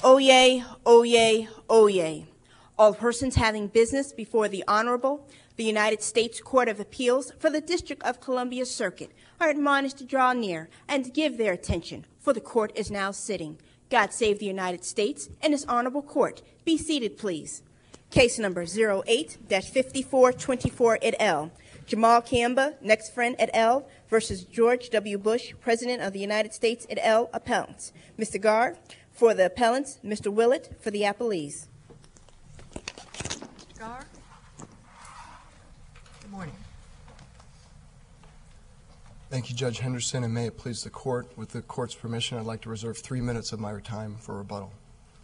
Oyez, oyez, oyez. All persons having business before the Honorable, the United States Court of Appeals for the District of Columbia Circuit are admonished to draw near and give their attention, for the court is now sitting. God save the United States and this honorable court. Be seated, please. Case number 08-5424 et al. Jamal Kamba, next friend et al. Versus George W. Bush, President of the United States et al. Appellants. Mr. Garr for the appellants, Mr. Willett for the appellees. Mr. Garr. Good morning. Thank you, Judge Henderson, and may it please the court, with the court's permission, I'd like to reserve 3 minutes of my time for rebuttal.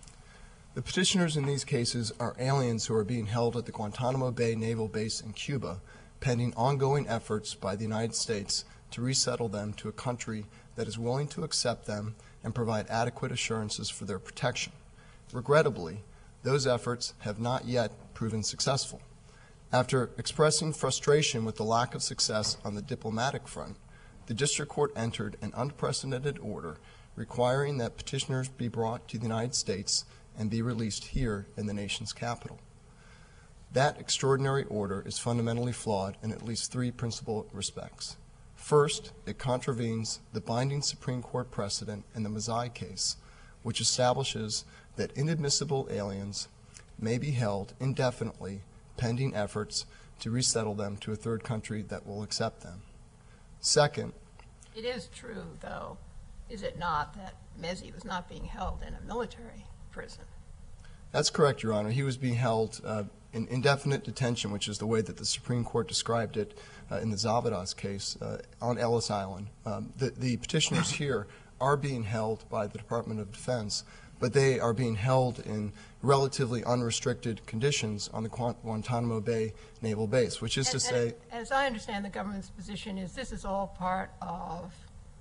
The petitioners in these cases are aliens who are being held at the Guantanamo Bay Naval Base in Cuba, pending ongoing efforts by the United States to resettle them to a country that is willing to accept them and provide adequate assurances for their protection. Regrettably, those efforts have not yet proven successful. After expressing frustration with the lack of success on the diplomatic front, the district court entered an unprecedented order requiring that petitioners be brought to the United States and be released here in the nation's capital. That extraordinary order is fundamentally flawed in at least 3 principal respects. First, it contravenes the binding Supreme Court precedent in the Mazzei case, which establishes that inadmissible aliens may be held indefinitely pending efforts to resettle them to a third country that will accept them. Second, it is true, though, is it not, that Mezzi was not being held in a military prison? That's correct, Your Honor. He was being held in indefinite detention, which is the way that the Supreme Court described it in the Zavadas case on Ellis Island. The petitioners here are being held by the Department of Defense, but they are being held in relatively unrestricted conditions on the Guantanamo Bay Naval Base, which is to say... As I understand the government's position is this is all part of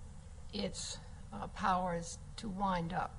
its powers to wind up.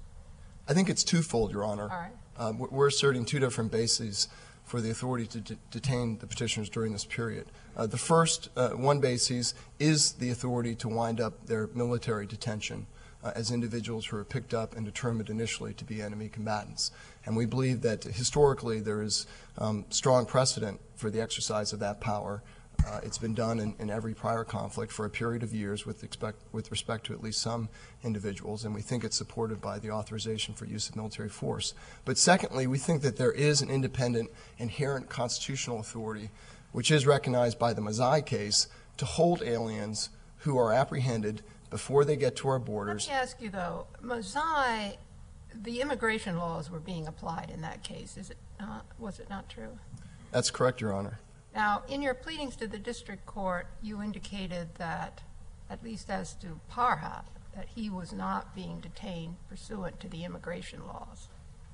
I think it's twofold, Your Honor. All right. We're asserting 2 different bases for the authority to detain the petitioners during this period. The first, one basis, is the authority to wind up their military detention as individuals who are picked up and determined initially to be enemy combatants. And we believe that historically there is strong precedent for the exercise of that power. It's been done in every prior conflict for a period of years with respect to at least some individuals, and we think it's supported by the authorization for use of military force. But secondly, we think that there is an independent, inherent constitutional authority, which is recognized by the Mazzei case, to hold aliens who are apprehended before they get to our borders. Let me ask you, though, Mazzei, the immigration laws were being applied in that case. Was it not true? That's correct, Your Honor. Now, in your pleadings to the district court, you indicated that, at least as to Parhat, that he was not being detained pursuant to the immigration laws.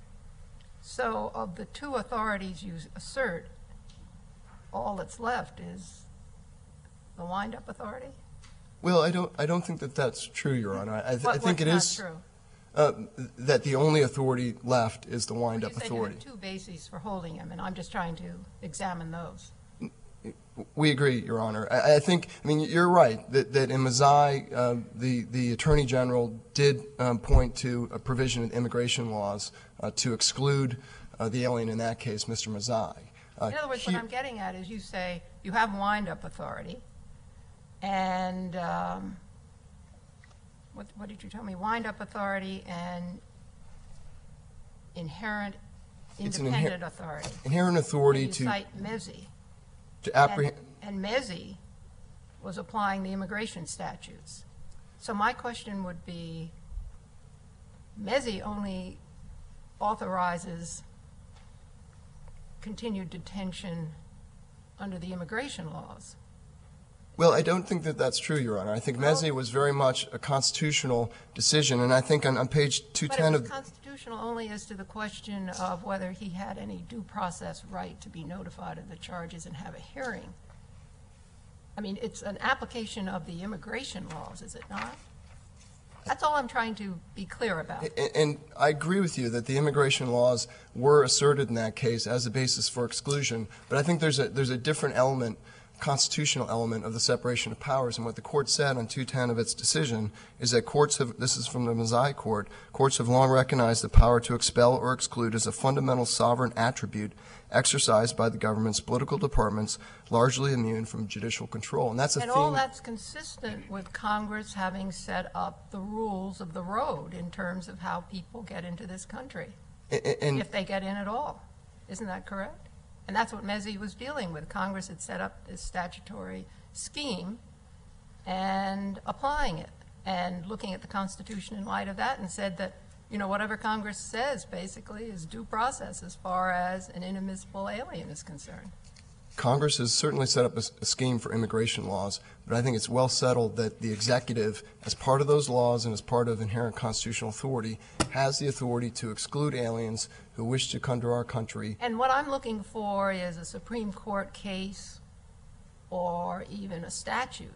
So, of the 2 authorities you assert, all that's left is the wind-up authority? Well, I don't think that that's true, Your Honor. I think it is true? That the only authority left is the wind-up authority. You said you have 2 bases for holding him, and I'm just trying to examine those. We agree, Your Honor. I mean, you're right that in Mazzei, the Attorney General did point to a provision in immigration laws to exclude the alien in that case, Mr. Mazzei. In other words, what I'm getting at is you say you have wind-up authority, and what did you tell me? Wind-up authority and inherent independent authority. Inherent authority and you cite Mezzi. To apprehend. And Mezzi was applying the immigration statutes. So my question would be, Mezzi only authorizes continued detention under the immigration laws. Well, I don't think that that's true, Your Honor. I think Mezzi was very much a constitutional decision, and I think on page 210 But it was constitutional only as to the question of whether he had any due process right to be notified of the charges and have a hearing. I mean, it's an application of the immigration laws, is it not? That's all I'm trying to be clear about. And I agree with you that the immigration laws were asserted in that case as a basis for exclusion, but I think there's a different element constitutional element of the separation of powers. And what the court said on 210 of its decision is that courts have, this is from the Mazzei Court, courts have long recognized the power to expel or exclude as a fundamental sovereign attribute exercised by the government's political departments, largely immune from judicial control. And that's a And theme. all that's consistent with Congress having set up the rules of the road in terms of how people get into this country, if they get in at all. Isn't that correct? And that's what Mazzei was dealing with. Congress had set up this statutory scheme and applying it and looking at the Constitution in light of that and said that, you know, whatever Congress says basically is due process as far as an inadmissible alien is concerned. Congress has certainly set up a scheme for immigration laws, but I think it's well settled that the executive, as part of those laws and as part of inherent constitutional authority, has the authority to exclude aliens who wish to come to our country. And what I'm looking for is a Supreme Court case or even a statute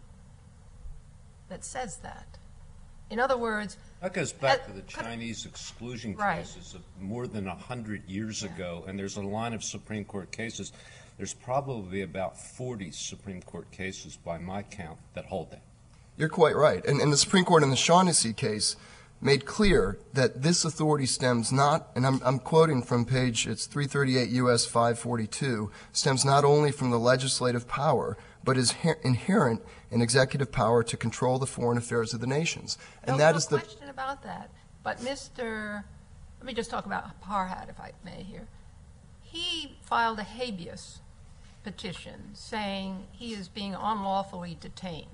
that says that. In other words, that goes back to the Chinese exclusion Right. cases of more than 100 years ago, and there's a line of Supreme Court cases. There's probably about 40 Supreme Court cases by my count that hold that. You're quite right. And the Supreme Court in the Shaughnessy case made clear that this authority stems not, and I'm quoting from page, it's 338 U.S. 542, stems not only from the legislative power, but is inherent in executive power to control the foreign affairs of the nations. And no is question about that. But let me just talk about Parhat, if I may here. He filed a habeas petition saying he is being unlawfully detained.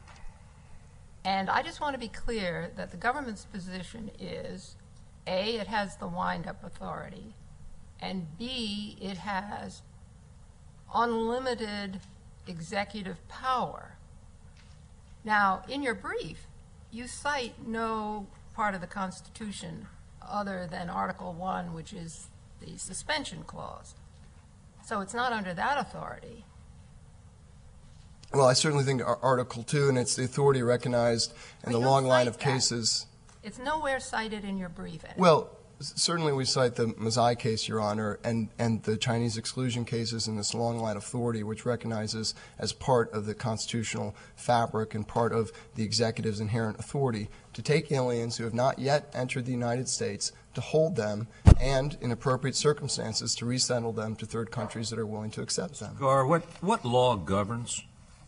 And I just want to be clear that the government's position is, A, it has the wind-up authority, and B, it has unlimited executive power. Now, in your brief, you cite no part of the Constitution other than Article 1, which is the suspension clause. So it's not under that authority. Well, I certainly think Article 2, and it's the authority recognized in the long line of cases. It's nowhere cited in your brief. Well, certainly we cite the Mazzei case, Your Honor, and the Chinese exclusion cases in this long line of authority, which recognizes as part of the constitutional fabric and part of the executive's inherent authority to take aliens who have not yet entered the United States, to hold them, and in appropriate circumstances to resettle them to third countries that are willing to accept them. Gar, what law governs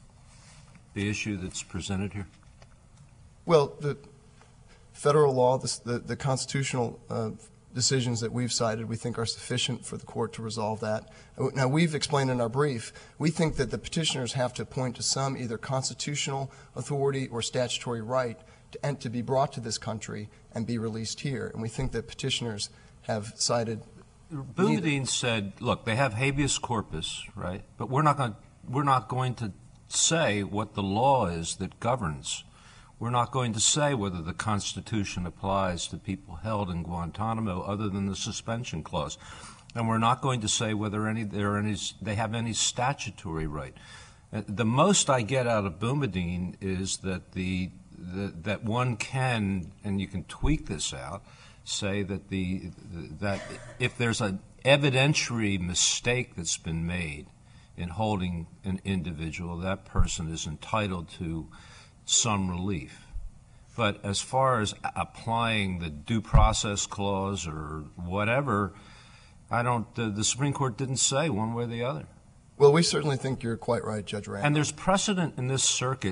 the issue that's presented here? Well, the federal law, the constitutional decisions that we've cited, we think are sufficient for the court to resolve that. Now, we've explained in our brief, we think that the petitioners have to point to some either constitutional authority or statutory right to be brought to this country and be released here. And we think that petitioners have cited. Boumediene said, look, they have habeas corpus, right? But we're not going to say what the law is that governs. We're not going to say whether the Constitution applies to people held in Guantanamo other than the suspension clause. And we're not going to say whether they have any statutory right. The most I get out of Boumediene is that that one can, and you can tweak this out, say that that if there's an evidentiary mistake that's been made in holding an individual, that person is entitled to some relief. But as far as applying the due process clause or whatever, the Supreme Court didn't say one way or the other. Well, we certainly think you're quite right, Judge Randall. And there's precedent in this circuit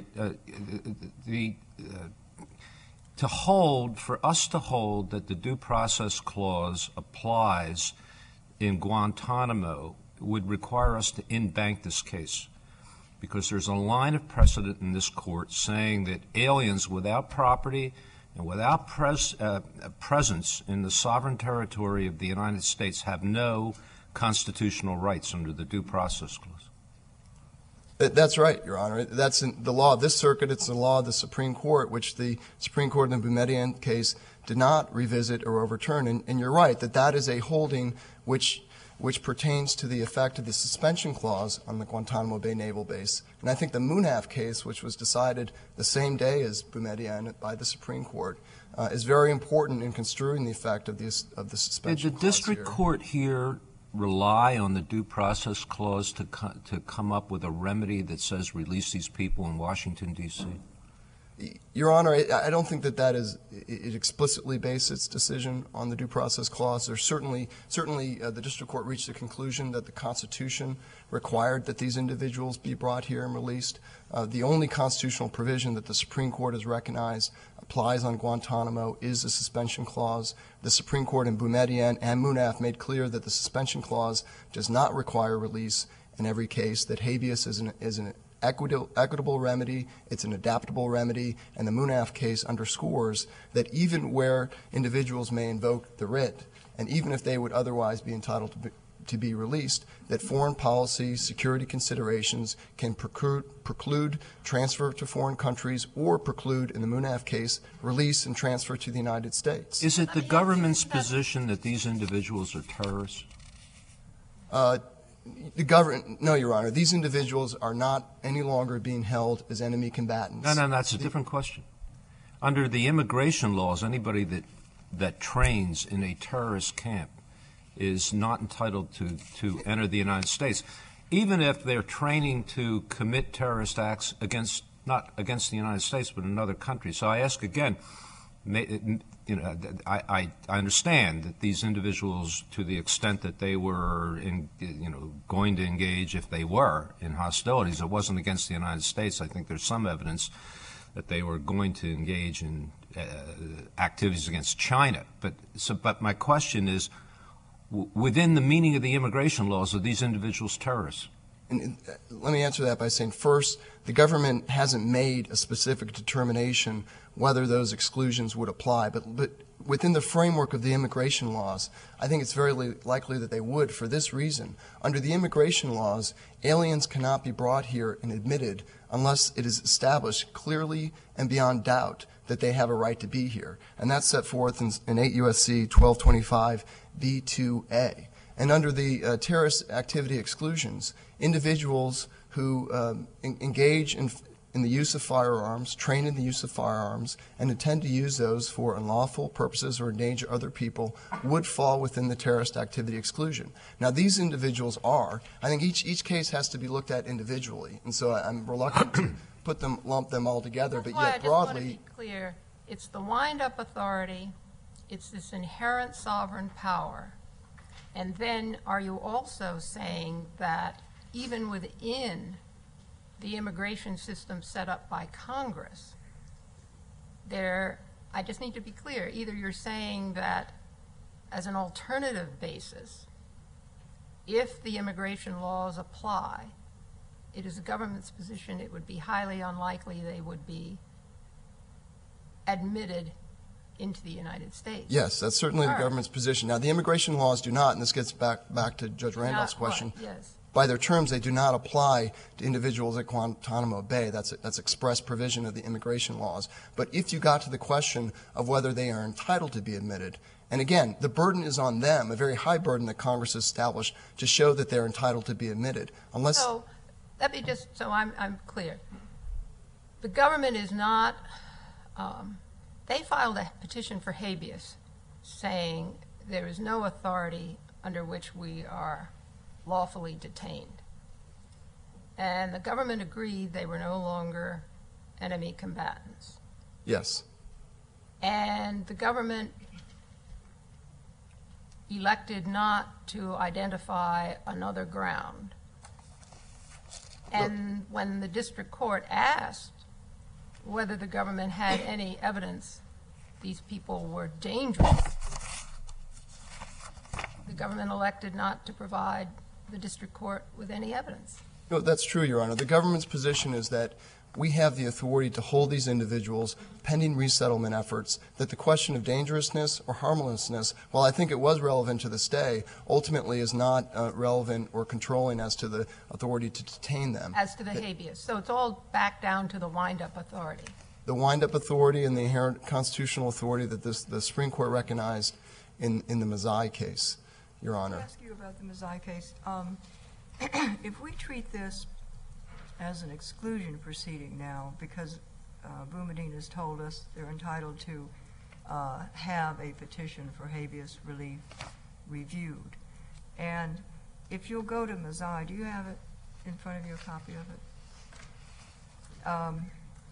for us to hold that the due process clause applies in Guantanamo would require us to in-bank this case, because there's a line of precedent in this court saying that aliens without property and without presence in the sovereign territory of the United States have no constitutional rights under the due process clause. That's right, Your Honor. That's in the law of this circuit. It's the law of the Supreme Court, which the Supreme Court in the Boumediene case did not revisit or overturn. And you're right that is a holding which pertains to the effect of the suspension clause on the Guantanamo Bay Naval Base. And I think the Munaf case, which was decided the same day as Boumediene by the Supreme Court, is very important in construing the effect of the suspension clause. Did the district court here rely on the Due Process Clause to come up with a remedy that says release these people in Washington, D.C.? Your Honor, I don't think that it explicitly based its decision on the Due Process Clause. There's certainly the district court reached the conclusion that the Constitution required that these individuals be brought here and released. The only constitutional provision that the Supreme Court has recognized applies on Guantanamo is the suspension clause. The Supreme Court in Boumediene and Munaf made clear that the suspension clause does not require release in every case, that habeas is an equitable remedy, it's an adaptable remedy, and the Munaf case underscores that even where individuals may invoke the writ, and even if they would otherwise be entitled to be released, that foreign policy, security considerations can preclude transfer to foreign countries or preclude, in the Munaf case, release and transfer to the United States. Is it the government's position that these individuals are terrorists? No, Your Honor. These individuals are not any longer being held as enemy combatants. No, that's a different question. Under the immigration laws, anybody that trains in a terrorist camp is not entitled to enter the United States, even if they're training to commit terrorist acts not against the United States but another country. So I ask again, I understand that these individuals, to the extent that they were going to engage, if they were, in hostilities, it wasn't against the United States. I think there's some evidence that they were going to engage in activities against China. But my question is, within the meaning of the immigration laws, are these individuals terrorists? And let me answer that by saying, first, the government hasn't made a specific determination whether those exclusions would apply. But within the framework of the immigration laws, I think it's very likely that they would for this reason. Under the immigration laws, aliens cannot be brought here and admitted unless it is established clearly and beyond doubt that they have a right to be here. And that's set forth in 8 U.S.C. 1225 B2A. And under the terrorist activity exclusions, individuals who engage in the use of firearms, train in the use of firearms, and intend to use those for unlawful purposes or endanger other people would fall within the terrorist activity exclusion. Now, these individuals I think each case has to be looked at individually, and so I'm reluctant to lump them all together, but yet broadly. I just want to be clear. It's the wind-up authority. It's this inherent sovereign power. And then are you also saying that even within the immigration system set up by Congress, I just need to be clear, either you're saying that as an alternative basis, if the immigration laws apply, it is the government's position it would be highly unlikely they would be admitted into the United States. Yes, that's certainly the government's position. Now, the immigration laws do not, and this gets back to Judge Randolph's question. Yes. By their terms, they do not apply to individuals at Guantanamo Bay. That's express provision of the immigration laws. But if you got to the question of whether they are entitled to be admitted, and again, the burden is on them, a very high burden that Congress has established to show that they're entitled to be admitted. Unless So let me just, so I'm clear. The government is not, they filed a petition for habeas saying there is no authority under which we are lawfully detained. And the government agreed they were no longer enemy combatants. Yes. And the government elected not to identify another ground. And when the district court asked whether the government had any evidence these people were dangerous, the government elected not to provide the district court with any evidence. No, that's true, Your Honor. The government's position is that we have the authority to hold these individuals pending resettlement efforts, that the question of dangerousness or harmlessness, while I think it was relevant to this day, ultimately is not relevant or controlling as to the authority to detain them. As to the habeas. So it's all back down to the wind-up authority. The wind-up authority and the inherent constitutional authority that the Supreme Court recognized in the Mazzei case, Your Honor. Let me ask you about the Mazzei case. If we treat this as an exclusion proceeding now, because Boumediene has told us they're entitled to have a petition for habeas relief reviewed, And if you'll go to Mazzei, do you have it in front of you, a copy of it?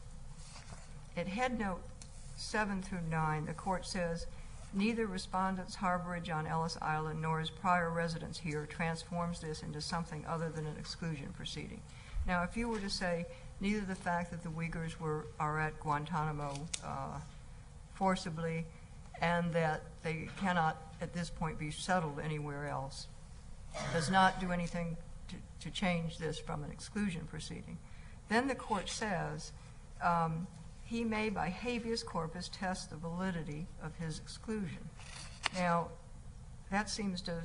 At head note 7 through 9, the court says, neither respondent's harborage on Ellis Island nor his prior residence here transforms this into something other than an exclusion proceeding. Now, if you were to say neither the fact that the Uyghurs are at Guantanamo forcibly and that they cannot at this point be settled anywhere else does not do anything to change this from an exclusion proceeding, then the court says he may, by habeas corpus, test the validity of his exclusion. Now, that seems to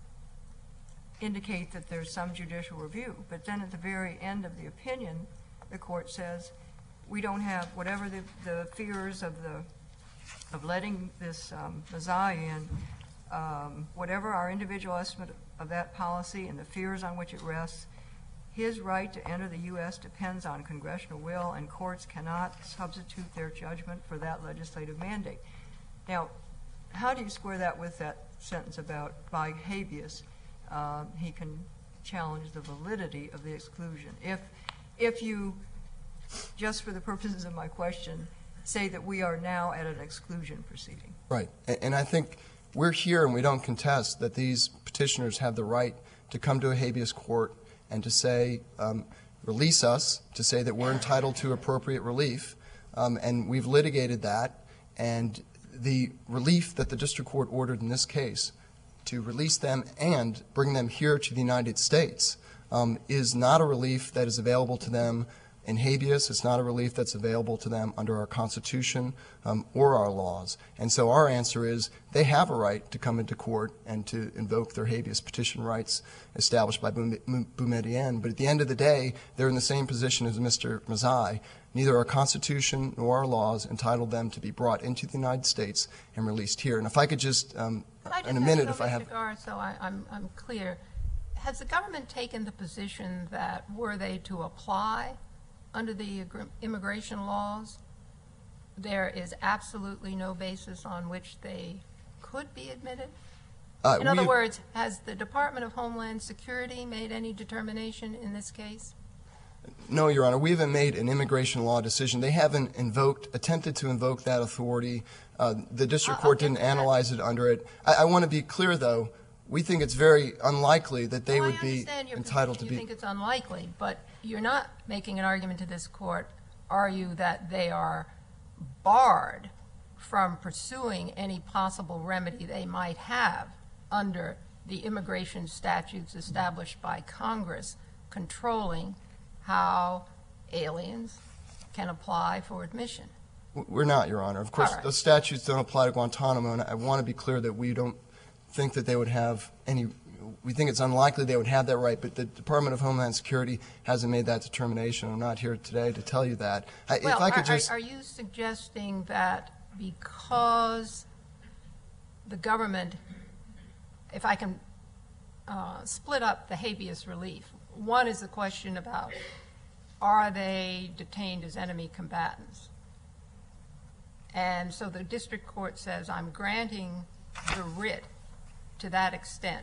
indicate that there's some judicial review, but then at the very end of the opinion, the court says we don't have whatever the fears of letting this Mazzei in, whatever our individual estimate of that policy and the fears on which it rests, his right to enter the U.S. depends on congressional will, and courts cannot substitute their judgment for that legislative mandate. Now, how do you square that with that sentence about by habeas he can challenge the validity of the exclusion? If you, just for the purposes of my question, say that we are now at an exclusion proceeding. Right. And I think we're here and we don't contest that these petitioners have the right to come to a habeas court and to say, release us, to say that we're entitled to appropriate relief. And we've litigated that. And the relief that the district court ordered in this case to release them and bring them here to the United States is not a relief that is available to them in habeas. It's not a relief that's available to them under our Constitution or our laws. And so our answer is they have a right to come into court and to invoke their habeas petition rights established by Boumediene. But at the end of the day, they're in the same position as Mr. Mazzei. Neither our Constitution nor our laws entitle them to be brought into the United States and released here. And if I could just, in a minute, if I have... Mr. Garr, so I'm clear. Has the government taken the position that were they to apply under the immigration laws, there is absolutely no basis on which they could be admitted? In other words, has the Department of Homeland Security made any determination in this case? No, Your Honor. We haven't made an immigration law decision. They haven't attempted to invoke that authority. The district court didn't analyze it under it. I want to be clear, though. We think it's very unlikely that they would be entitled to be. You think it's unlikely, but you're not making an argument to this court, are you, that they are barred from pursuing any possible remedy they might have under the immigration statutes established by Congress controlling how aliens can apply for admission? We're not, Your Honor. Of course, the statutes don't apply to Guantanamo, and I want to be clear that we don't think that they would have any. We think it's unlikely they would have that right, but the Department of Homeland Security hasn't made that determination. I'm not here today to tell you that. Well, if I could just... are you suggesting that because the government, if I can split up the habeas relief, one is the question about are they detained as enemy combatants? And so the district court says, I'm granting the writ to that extent.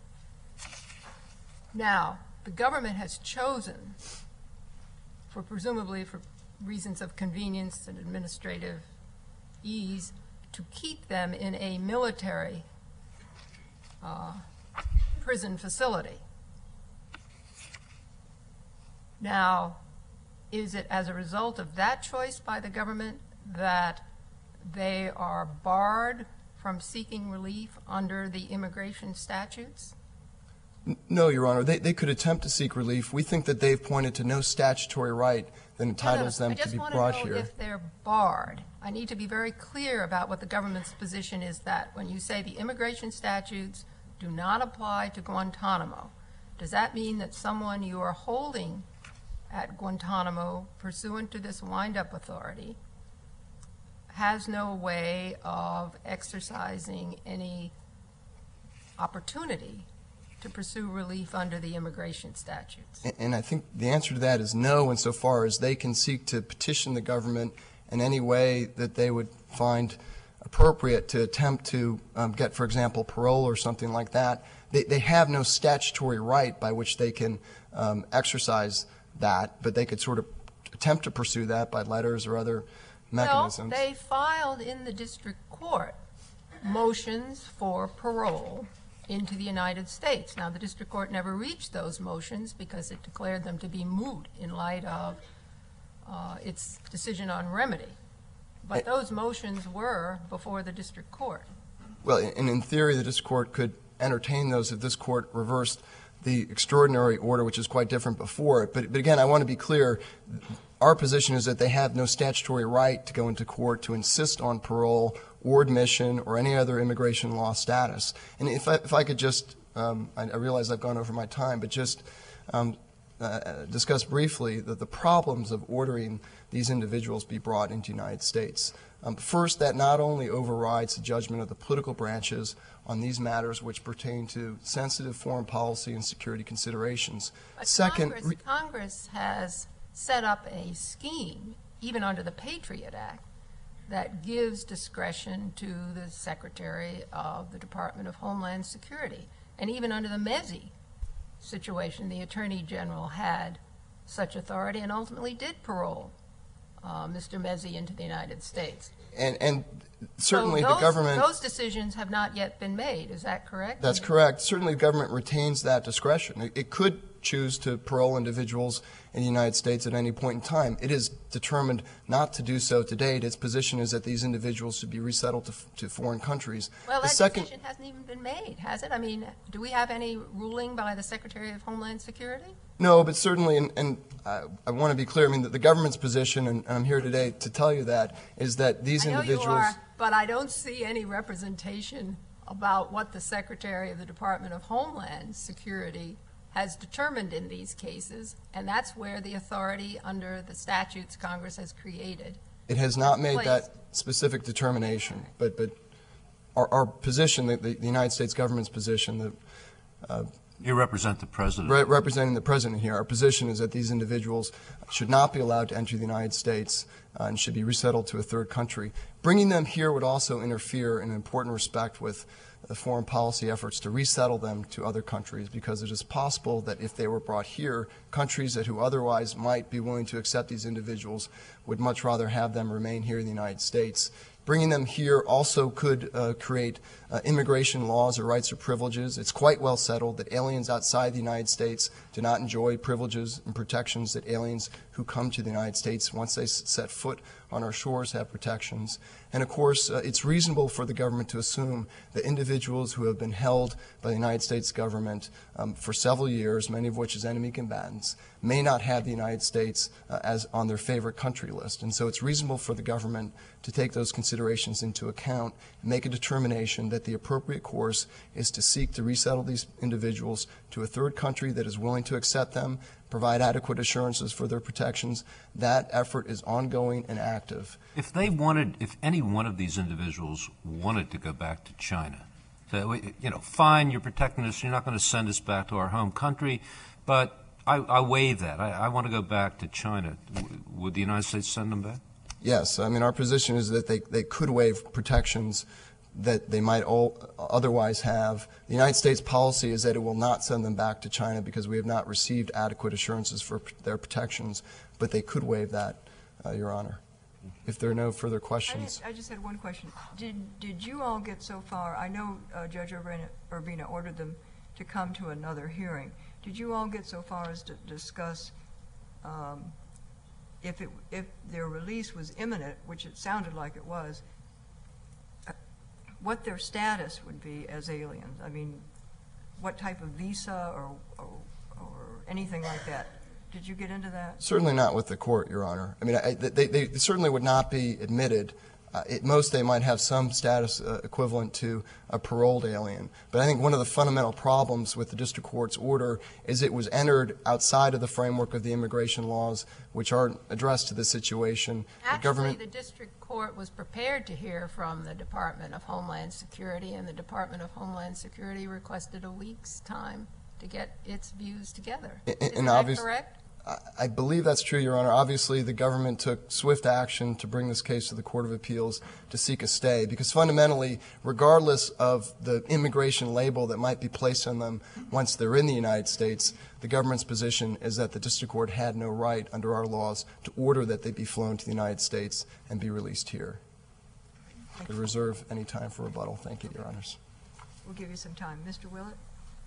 Now, the government has chosen, presumably for reasons of convenience and administrative ease, to keep them in a military prison facility. Now, is it as a result of that choice by the government that they are barred from seeking relief under the immigration statutes? No, Your Honor. They could attempt to seek relief. We think that they've pointed to no statutory right that entitles them to be brought here. I just want to know if they're barred. I need to be very clear about what the government's position is, that when you say the immigration statutes do not apply to Guantanamo, does that mean that someone you are holding at Guantanamo pursuant to this wind-up authority has no way of exercising any opportunity to pursue relief under the immigration statutes? And I think the answer to that is no, insofar as they can seek to petition the government in any way that they would find appropriate to attempt to get, for example, parole or something like that, they have no statutory right by which they can exercise that, but they could sort of attempt to pursue that by letters or other mechanisms. Well, they filed in the district court motions for parole into the United States. Now, the district court never reached those motions because it declared them to be moot in light of its decision on remedy. But those motions were before the district court. Well, and in theory, the district court could entertain those if this court reversed the extraordinary order, which is quite different before it. But again, I want to be clear. Our position is that they have no statutory right to go into court to insist on parole or admission or any other immigration law status. And if I could just, I realize I've gone over my time, but just discuss briefly the problems of ordering these individuals be brought into the United States. First, that not only overrides the judgment of the political branches on these matters which pertain to sensitive foreign policy and security considerations. But second, Congress has set up a scheme, even under the Patriot Act, that gives discretion to the Secretary of the Department of Homeland Security. And even under the Mezzi situation, the Attorney General had such authority and ultimately did parole Mr. Mezzi into the United States. And certainly so the government... those decisions have not yet been made. Is that correct? That's correct. Certainly the government retains that discretion. It could choose to parole individuals in the United States at any point in time. It is determined not to do so to date. Its position is that these individuals should be resettled to foreign countries. Well, that decision hasn't even been made, has it? I mean, do we have any ruling by the Secretary of Homeland Security? No, but certainly, and I want to be clear, I mean, the government's position, and I'm here today to tell you that, is that these individuals... I know you are, but I don't see any representation about what the Secretary of the Department of Homeland Security has determined in these cases, and that's where the authority under the statutes Congress has created. It has not made that specific determination, but our position, the United States government's position, you represent the President. Representing the President here, our position is that these individuals should not be allowed to enter the United States and should be resettled to a third country. Bringing them here would also interfere in an important respect with the foreign policy efforts to resettle them to other countries, because it is possible that if they were brought here, countries who otherwise might be willing to accept these individuals would much rather have them remain here in the United States. Bringing them here also could create immigration laws or rights or privileges. It's quite well settled that aliens outside the United States do not enjoy privileges and protections that aliens who come to the United States, once they set foot on our shores, have protections. And of course, it's reasonable for the government to assume that individuals who have been held by the United States government for several years, many of which as enemy combatants, may not have the United States as on their favorite country list. And so it's reasonable for the government to take those considerations into account and make a determination that the appropriate course is to seek to resettle these individuals to a third country that is willing to accept them, provide adequate assurances for their protections. That effort is ongoing and active. If any one of these individuals wanted to go back to China, say, fine, you're protecting us, you're not going to send us back to our home country, but I waive that. I want to go back to China. Would the United States send them back? Yes. I mean, our position is that they could waive protections that they might otherwise have. The United States policy is that it will not send them back to China because we have not received adequate assurances for their protections, but they could waive that, Your Honor. If there are no further questions. I just had one question. Did you all get so far? I know Judge Urbina ordered them to come to another hearing. Did you all get so far as to discuss if their release was imminent, which it sounded like it was, what their status would be as aliens? I mean, what type of visa or anything like that? Did you get into that? Certainly not with the court, Your Honor. I mean, they certainly would not be admitted. At most, they might have some status equivalent to a paroled alien. But I think one of the fundamental problems with the district court's order is it was entered outside of the framework of the immigration laws, which are addressed to the situation. Actually, the district court was prepared to hear from the Department of Homeland Security, and the Department of Homeland Security requested a week's time to get its views together. Is that correct? I believe that's true, Your Honor. Obviously, the government took swift action to bring this case to the Court of Appeals to seek a stay, because fundamentally, regardless of the immigration label that might be placed on them once they're in the United States, the government's position is that the district court had no right under our laws to order that they be flown to the United States and be released here. I reserve any time for rebuttal. Thank you, Your Honors. We'll give you some time. Mr. Willett?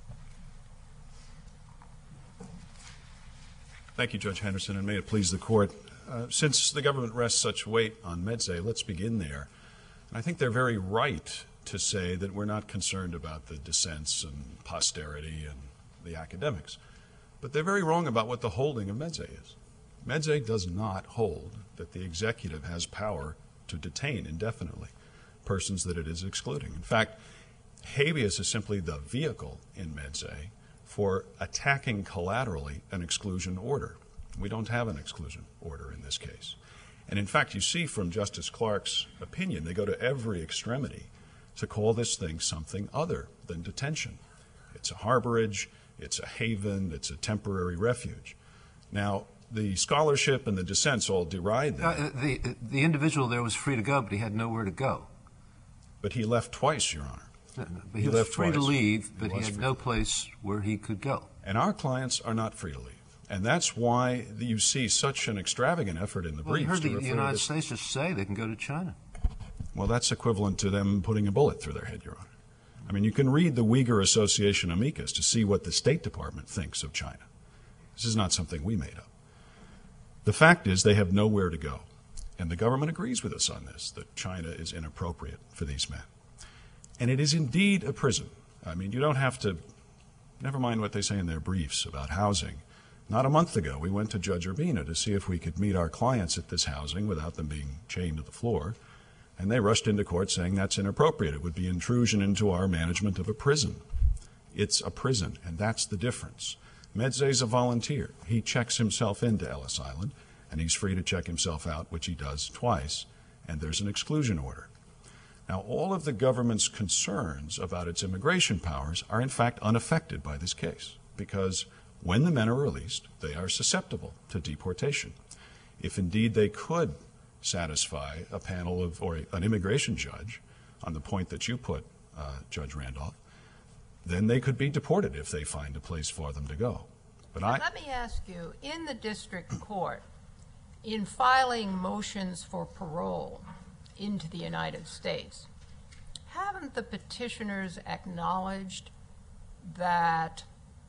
Thank you, Judge Henderson, and may it please the Court. Since the government rests such weight on Medze, let's begin there. And I think they're very right to say that we're not concerned about the dissents and posterity and the academics. But they're very wrong about what the holding of Medze is. Medze does not hold that the executive has power to detain indefinitely persons that it is excluding. In fact, habeas is simply the vehicle in Medze for attacking collaterally an exclusion order. We don't have an exclusion order in this case. And in fact, you see from Justice Clark's opinion, they go to every extremity to call this thing something other than detention. It's a harborage, it's a haven, it's a temporary refuge. Now, the scholarship and the dissents all deride that. The individual there was free to go, but he had nowhere to go. But he left twice, Your Honor. But he was free to leave, but he had no place where he could go. And our clients are not free to leave. And that's why you see such an extravagant effort in the briefs. You heard to the refer to United this. States just say they can go to China. Well, that's equivalent to them putting a bullet through their head, Your Honor. I mean, you can read the Uyghur Association amicus to see what the State Department thinks of China. This is not something we made up. The fact is they have nowhere to go. And the government agrees with us on this, that China is inappropriate for these men. And it is indeed a prison. I mean, you don't have to, never mind what they say in their briefs about housing. Not a month ago, we went to Judge Urbina to see if we could meet our clients at this housing without them being chained to the floor. And they rushed into court saying that's inappropriate. It would be intrusion into our management of a prison. It's a prison, and that's the difference. Medze's a volunteer. He checks himself into Ellis Island, and he's free to check himself out, which he does twice, and there's an exclusion order. Now, all of the government's concerns about its immigration powers are in fact unaffected by this case, because when the men are released, they are susceptible to deportation. If indeed they could satisfy a panel of, or an immigration judge on the point that you put, Judge Randolph, then they could be deported if they find a place for them to go. But let me ask you, in the district court, in filing motions for parole into the United States, haven't the petitioners acknowledged that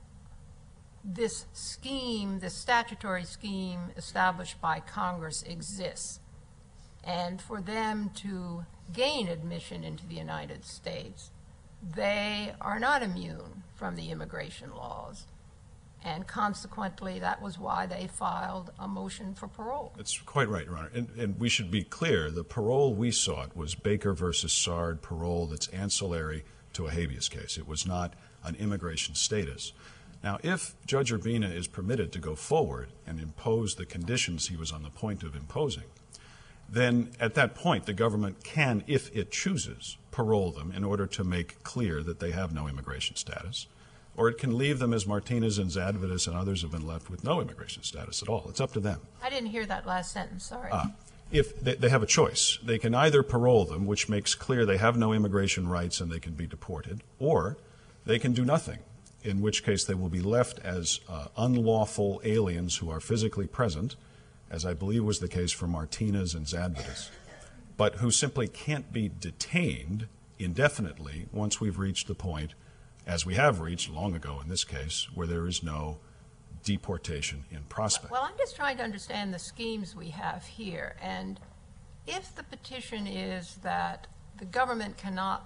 this scheme, this statutory scheme established by Congress exists, and for them to gain admission into the United States, they are not immune from the immigration laws, and consequently that was why they filed a motion for parole? That's quite right, Your Honor. And we should be clear, the parole we sought was Baker versus Sard parole that's ancillary to a habeas case. It was not an immigration status. Now, if Judge Urbina is permitted to go forward and impose the conditions he was on the point of imposing, then at that point the government can, if it chooses, parole them in order to make clear that they have no immigration status. Or it can leave them as Martinez and Zadvidis and others have been left with no immigration status at all. It's up to them. I didn't hear that last sentence, sorry. If they have a choice, they can either parole them, which makes clear they have no immigration rights and they can be deported, or they can do nothing, in which case they will be left as unlawful aliens who are physically present, as I believe was the case for Martinez and Zadvidis, but who simply can't be detained indefinitely once we've reached the point, as we have reached long ago in this case, where there is no deportation in prospect. Well, I'm just trying to understand the schemes we have here. And if the petition is that the government cannot,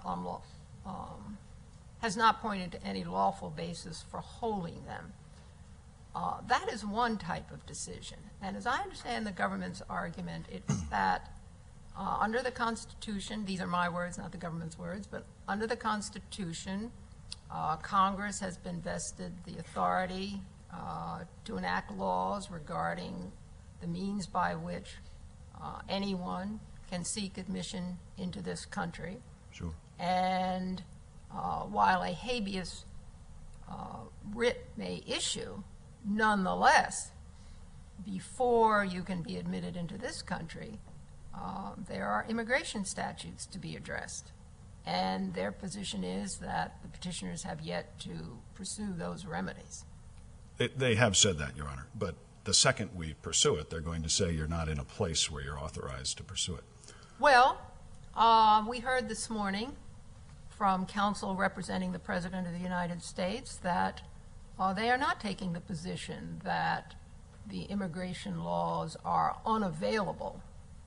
has not pointed to any lawful basis for holding them, that is one type of decision. And as I understand the government's argument, it's that under the Constitution, these are my words, not the government's words, but under the Constitution, Congress has been vested the authority to enact laws regarding the means by which anyone can seek admission into this country. Sure. And while a habeas writ may issue, nonetheless, before you can be admitted into this country, there are immigration statutes to be addressed. And their position is that the petitioners have yet to pursue those remedies. They have said that, Your Honor. But the second we pursue it, they're going to say you're not in a place where you're authorized to pursue it. Well, we heard this morning from counsel representing the President of the United States that they are not taking the position that the immigration laws are unavailable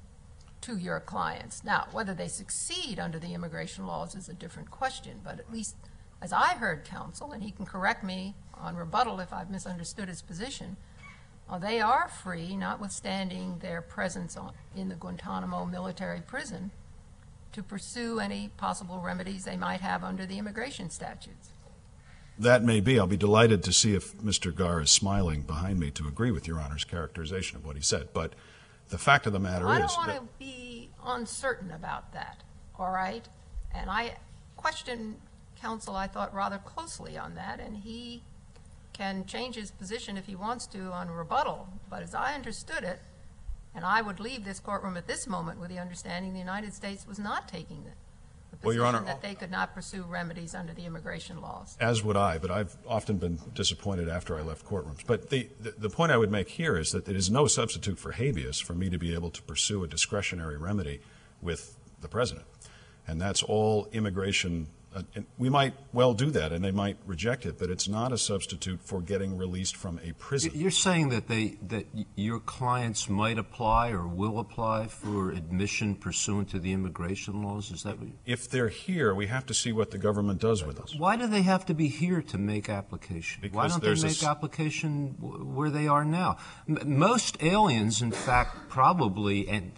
to your clients. Now, whether they succeed under the immigration laws is a different question, but at least as I heard counsel, and he can correct me on rebuttal if I've misunderstood his position, they are free, notwithstanding their presence in the Guantanamo military prison, to pursue any possible remedies they might have under the immigration statutes. That may be. I'll be delighted to see if Mr. Garr is smiling behind me to agree with Your Honor's characterization of what he said. But the fact of the matter is I don't want to be uncertain about that, all right? And I questioned counsel, I thought, rather closely on that, and he can change his position if he wants to on rebuttal. But as I understood it, and I would leave this courtroom at this moment with the understanding the United States was not taking the Well, Your position Honor, that they could not pursue remedies under the immigration laws. as would I, but I've often been disappointed after I left courtrooms. But the point I would make here is that it is no substitute for habeas for me to be able to pursue a discretionary remedy with the President. And that's all immigration. We might well do that, and they might reject it, but it's not a substitute for getting released from a prison. You're saying that your clients might apply or will apply for admission pursuant to the immigration laws? Is that what If they're here, we have to see what the government does with us. Why do they have to be here to make application? Because Why don't they make application where they are now? Most aliens, in fact, probably, and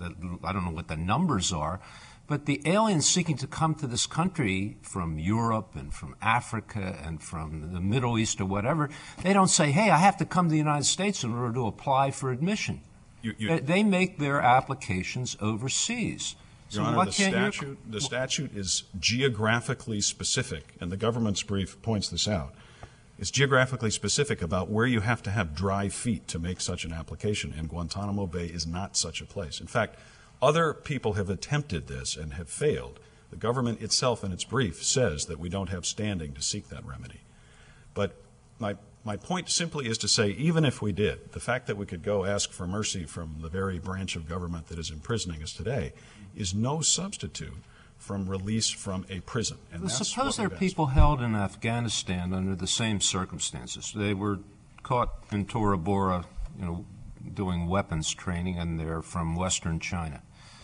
I don't know what the numbers are, but the aliens seeking to come to this country from Europe and from Africa and from the Middle East or whatever, they don't say, hey, I have to come to the United States in order to apply for admission. They make their applications overseas. Your Honor, the statute is geographically specific, and the government's brief points this out. It's geographically specific about where you have to have dry feet to make such an application, and Guantanamo Bay is not such a place. In fact, other people have attempted this and have failed. The government itself in its brief says that we don't have standing to seek that remedy. But my point simply is to say, even if we did, the fact that we could go ask for mercy from the very branch of government that is imprisoning us today is no substitute from release from a prison. And Well, that's suppose there what are we've asked people held in Afghanistan under the same circumstances. They were caught in Tora Bora, doing weapons training, and they're from Western China.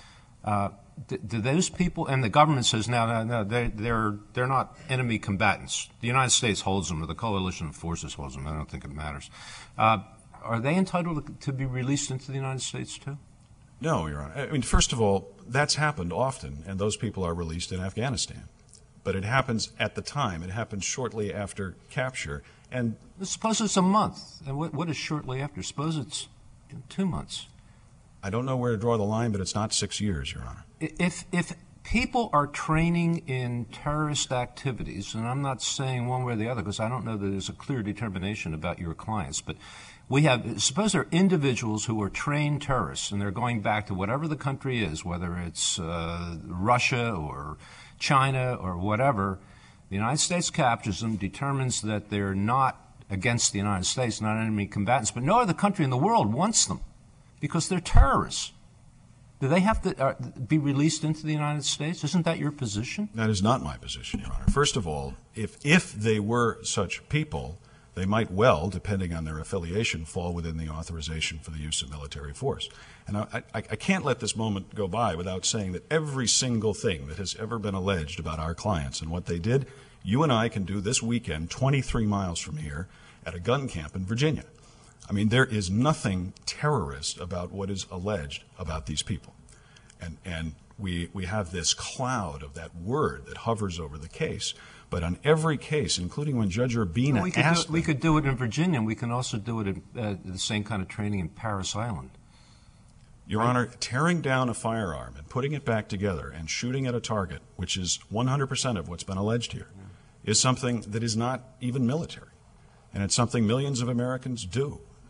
Do those people, and the government says, no, they're not enemy combatants. The United States holds them, or the coalition of forces holds them. I don't think it matters. Are they entitled to be released into the United States too? No, Your Honor. I mean, first of all, that's happened often, and those people are released in Afghanistan. But it happens at the time. It happens shortly after capture. And suppose it's a month. And what is shortly after? Suppose it's 2 months. I don't know where to draw the line, but it's not 6 years, Your Honor. If people are training in terrorist activities, and I'm not saying one way or the other because I don't know that there's a clear determination about your clients, but suppose there are individuals who are trained terrorists and they're going back to whatever the country is, whether it's Russia or China or whatever. The United States captures them, determines that they're not against the United States, not enemy combatants, but no other country in the world wants them because they're terrorists. Do they have to be released into the United States? Isn't that your position? That is not my position, Your Honor. First of all, if they were such people, they might well, depending on their affiliation, fall within the authorization for the use of military force. And I can't let this moment go by without saying that every single thing that has ever been alleged about our clients and what they did, you and I can do this weekend 23 miles from here at a gun camp in Virginia. I mean, there is nothing terrorist about what is alleged about these people. And we have this cloud of that word that hovers over the case. But on every case, including when Judge Urbina asked we could do it in Virginia, and we can also do it in the same kind of training in Parris Island. Your Honor, tearing down a firearm and putting it back together and shooting at a target, which is 100% of what's been alleged here, is something that is not even military. And it's something millions of Americans do.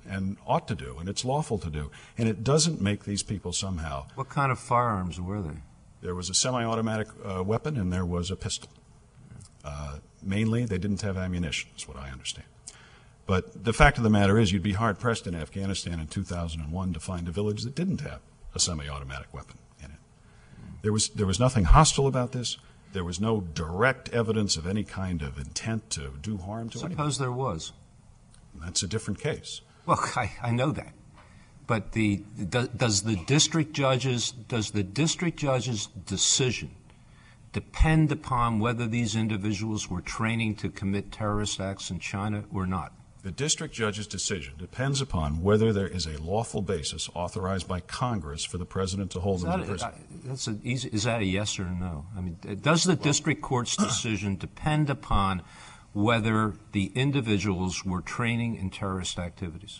and ought to do, and it's lawful to do. And it doesn't make these people somehow. What kind of firearms were they? There was a semi-automatic weapon and there was a pistol. Mainly, they didn't have ammunition, is what I understand. But the fact of the matter is, you'd be hard-pressed in Afghanistan in 2001 to find a village that didn't have a semi-automatic weapon in it. There was nothing hostile about this. There was no direct evidence of any kind of intent to do harm to anyone. Suppose there was. That's a different case. Well, I know that. But does the district judge's decision depend upon whether these individuals were training to commit terrorist acts in China or not? The district judge's decision depends upon whether there is a lawful basis authorized by Congress for the president to hold them in prison. Is that a yes or no? I mean, does the district court's decision depend upon whether the individuals were training in terrorist activities?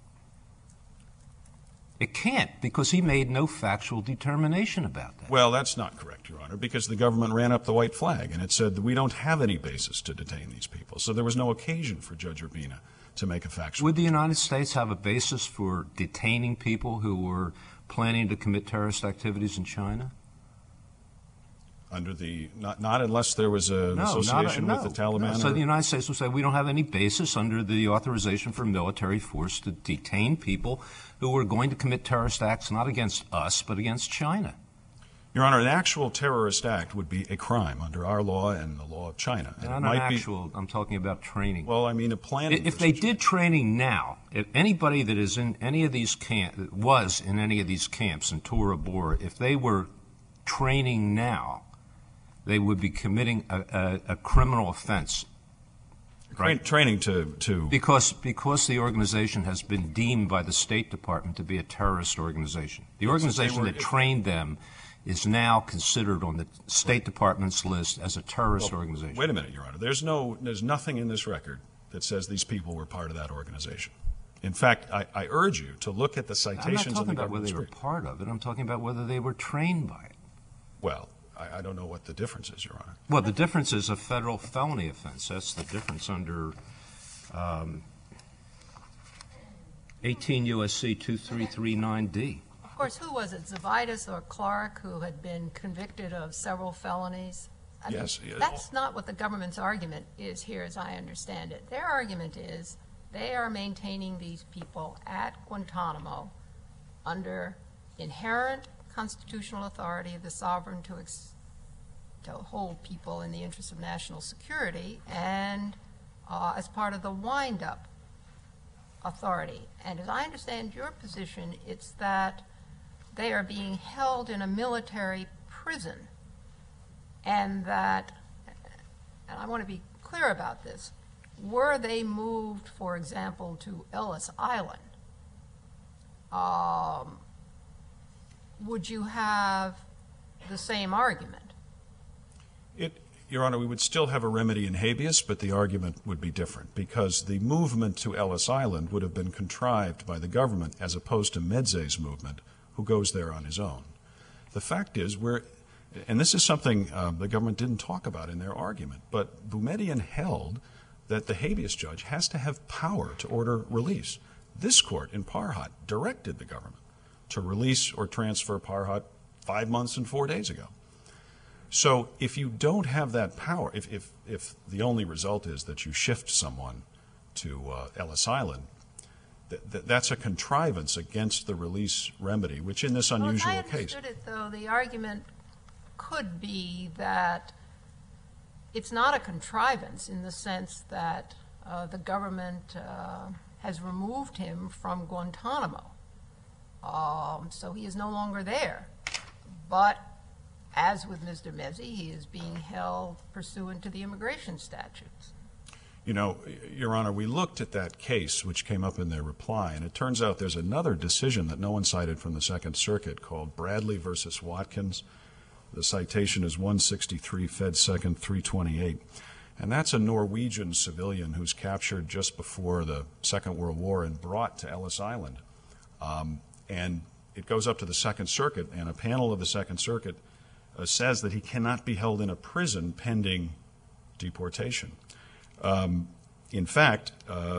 It can't, because he made no factual determination about that. Well, that's not correct, Your Honor, because the government ran up the white flag, and it said that we don't have any basis to detain these people. So there was no occasion for Judge Urbina to make a factual Would the United States have a basis for detaining people who were planning to commit terrorist activities in China? Under the not unless there was an association with the Taliban. So the United States would say we don't have any basis under the authorization for military force to detain people who were going to commit terrorist acts not against us but against China. Your Honor, an actual terrorist act would be a crime under our law and the law of China. And not actual. I'm talking about training. Well, I mean a planning. If they did training now, if anybody that is in any of these camps in Tora Bora, if they were training now, they would be committing a criminal offense. Right? Training to because the organization has been deemed by the State Department to be a terrorist organization. The organization that trained them is now considered on the State Department's list as a terrorist organization. Wait a minute, Your Honor. There's nothing in this record that says these people were part of that organization. In fact, I urge you to look at the citations I'm in the not talking about whether government's they were brief. part of it. I'm talking about whether they were trained by it. Well, I don't know what the difference is, Your Honor. Well, the difference is a federal felony offense. That's the difference under 18 U.S.C. 2339D. Of course, who was it, Zavidas or Clark, who had been convicted of several felonies? I mean, Yes. that's not what the government's argument is here, as I understand it. Their argument is they are maintaining these people at Guantanamo under inherent constitutional authority of the sovereign to hold people in the interest of national security and as part of the wind-up authority. And as I understand your position, it's that they are being held in a military prison and that, and I want to be clear about this, were they moved, for example, to Ellis Island, would you have the same argument? Your Honor, we would still have a remedy in habeas, but the argument would be different because the movement to Ellis Island would have been contrived by the government as opposed to Medze's movement, who goes there on his own. The fact is, and this is something the government didn't talk about in their argument, but Boumediene held that the habeas judge has to have power to order release. This court in Parhat directed the government to release or transfer Parhat 5 months and 4 days ago. So if you don't have that power, if the only result is that you shift someone to Ellis Island, that's a contrivance against the release remedy, which in this unusual well, as I case. understood it, though, the argument could be that it's not a contrivance in the sense that the government has removed him from Guantanamo. So he is no longer there. But as with Mr. Mezzi, he is being held pursuant to the immigration statutes. You know, Your Honor, we looked at that case which came up in their reply, and it turns out there's another decision that no one cited from the Second Circuit called Bradley versus Watkins. The citation is 163 Fed 2nd 328. And that's a Norwegian civilian who's captured just before the Second World War and brought to Ellis Island. And it goes up to the Second Circuit, and a panel of the Second Circuit says that he cannot be held in a prison pending deportation. In fact,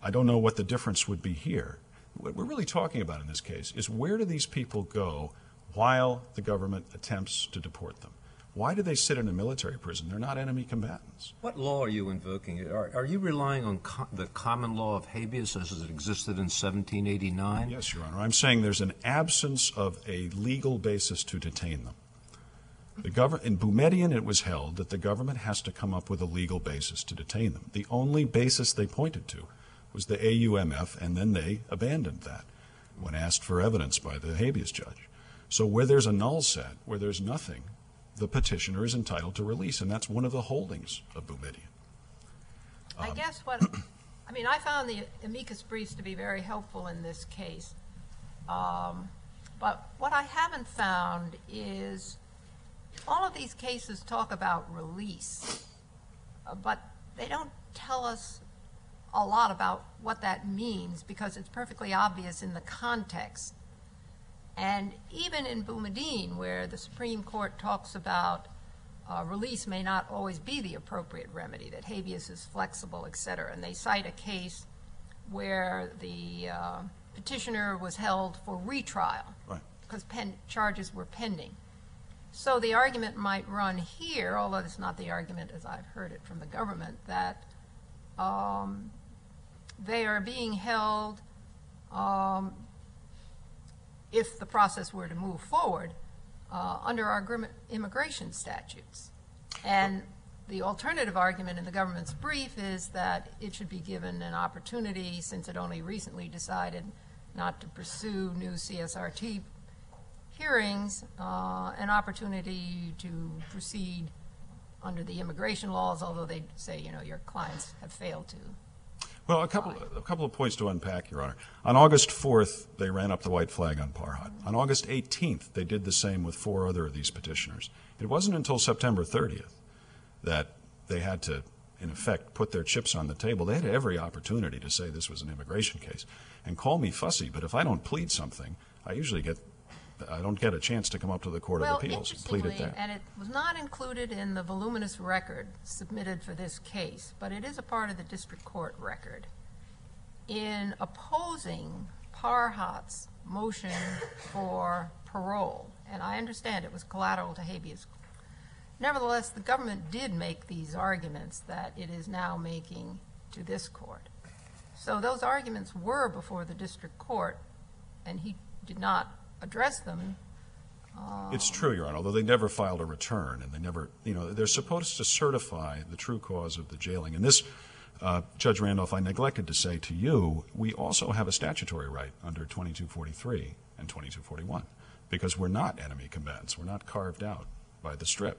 I don't know what the difference would be here. What we're really talking about in this case is where do these people go while the government attempts to deport them? Why do they sit in a military prison? They're not enemy combatants. What law are you invoking? Are you relying on the common law of habeas as it existed in 1789? Yes, Your Honor. I'm saying there's an absence of a legal basis to detain them. In Boumediene, it was held that the government has to come up with a legal basis to detain them. The only basis they pointed to was the AUMF, and then they abandoned that when asked for evidence by the habeas judge. So where there's a null set, where there's nothing, the petitioner is entitled to release, and that's one of the holdings of Boumediene. I guess I found the amicus briefs to be very helpful in this case. But what I haven't found is all of these cases talk about release, but they don't tell us a lot about what that means because it's perfectly obvious in the context. And even in Boumediene, where the Supreme Court talks about release may not always be the appropriate remedy, that habeas is flexible, et cetera, and they cite a case where the petitioner was held for retrial because charges were pending. So the argument might run here, although it's not the argument as I've heard it from the government, that they are being held if the process were to move forward under our immigration statutes. And the alternative argument in the government's brief is that it should be given an opportunity, since it only recently decided not to pursue new CSRT hearings, an opportunity to proceed under the immigration laws, although they say, your clients have failed to. Well, a couple of points to unpack, Your Honor. On August 4th, they ran up the white flag on Parhat. On August 18th, they did the same with 4 other of these petitioners. It wasn't until September 30th that they had to, in effect, put their chips on the table. They had every opportunity to say this was an immigration case. And call me fussy, but if I don't plead something, I don't get a chance to come up to the Court of Appeals and plead it there. And it was not included in the voluminous record submitted for this case, but it is a part of the district court record. In opposing Parhat's motion for parole, and I understand it was collateral to habeas, nevertheless, the government did make these arguments that it is now making to this court. So those arguments were before the district court, and he did not address them. It's true, Your Honor, although they never filed a return, and they never, they're supposed to certify the true cause of the jailing. And this, Judge Randolph, I neglected to say to you, we also have a statutory right under 2243 and 2241, because we're not enemy combatants. We're not carved out by the strip.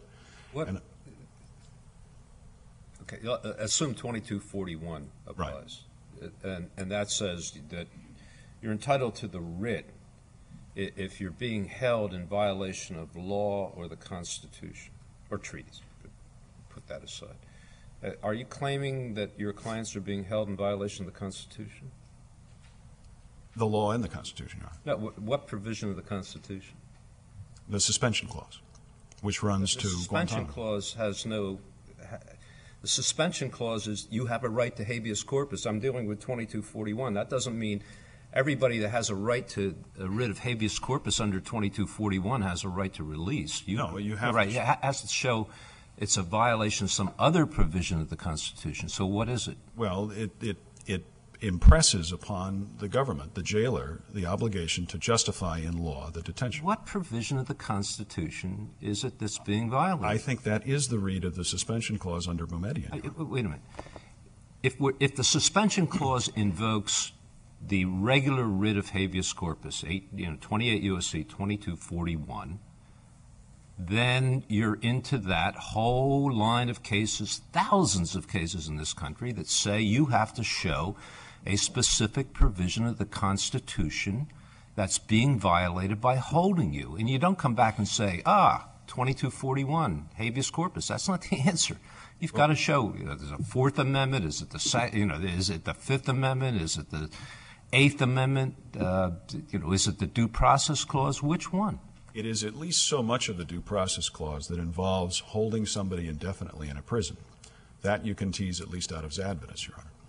Okay, assume 2241 applies. Right. And that says that you're entitled to the writ if you're being held in violation of law or the Constitution, or treaties. Put that aside. Are you claiming that your clients are being held in violation of the Constitution? The law and the Constitution, Your Honor. No, what provision of the Constitution? The suspension clause, which runs to Guantanamo. The suspension clause has no... The suspension clause is you have a right to habeas corpus. I'm dealing with 2241. That doesn't mean everybody that has a right to a writ of habeas corpus under 2241 has a right to release. No, you have right. It has to show it's a violation of some other provision of the Constitution. So what is it? Well, it impresses upon the government, the jailer, the obligation to justify in law the detention. What provision of the Constitution is it that's being violated? I think that is the read of the suspension clause under Boumediene. Wait a minute. If the suspension clause invokes the regular writ of habeas corpus, 28 U.S.C. 2241, then you're into that whole line of cases, thousands of cases in this country, that say you have to show a specific provision of the Constitution that's being violated by holding you. And you don't come back and say, 2241, habeas corpus. That's not the answer. You've got to show, there's a Fourth Amendment. Is it is it the Fifth Amendment? Is it the Eighth Amendment? Is it the Due Process Clause? Which one? It is at least so much of the Due Process Clause that involves holding somebody indefinitely in a prison. That you can tease at least out of Zadvitas, Your Honor.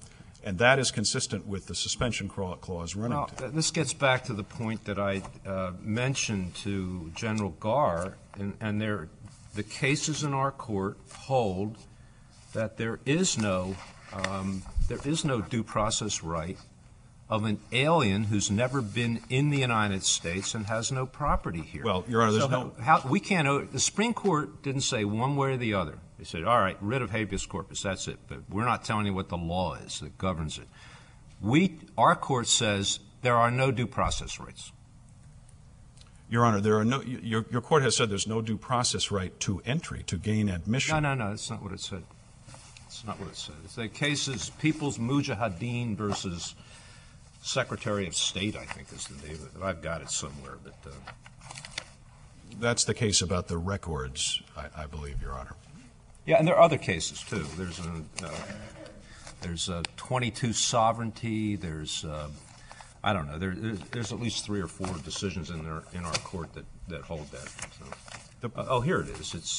And that is consistent with the suspension clause running. Well, this gets back to the point that I mentioned to General Garr, and the cases in our court hold that there is no due process right of an alien who's never been in the United States and has no property here. Well, Your Honor, there's we can't. The Supreme Court didn't say one way or the other. They said, all right, writ of habeas corpus, that's it. But we're not telling you what the law is that governs it. Our court says there are no due process rights. Your Honor, there are no. Your court has said there's no due process right to entry, to gain admission. No, that's not what it said. It's not what it said. It's the cases People's Mujahideen versus Secretary of State, I think is the name of it. I've got it somewhere, but that's the case about the records, I believe, Your Honor. Yeah, and there are other cases too. There's 22 sovereignty. There's I don't know. There's at least 3 or 4 decisions in our court that hold that. So. Here it is. It's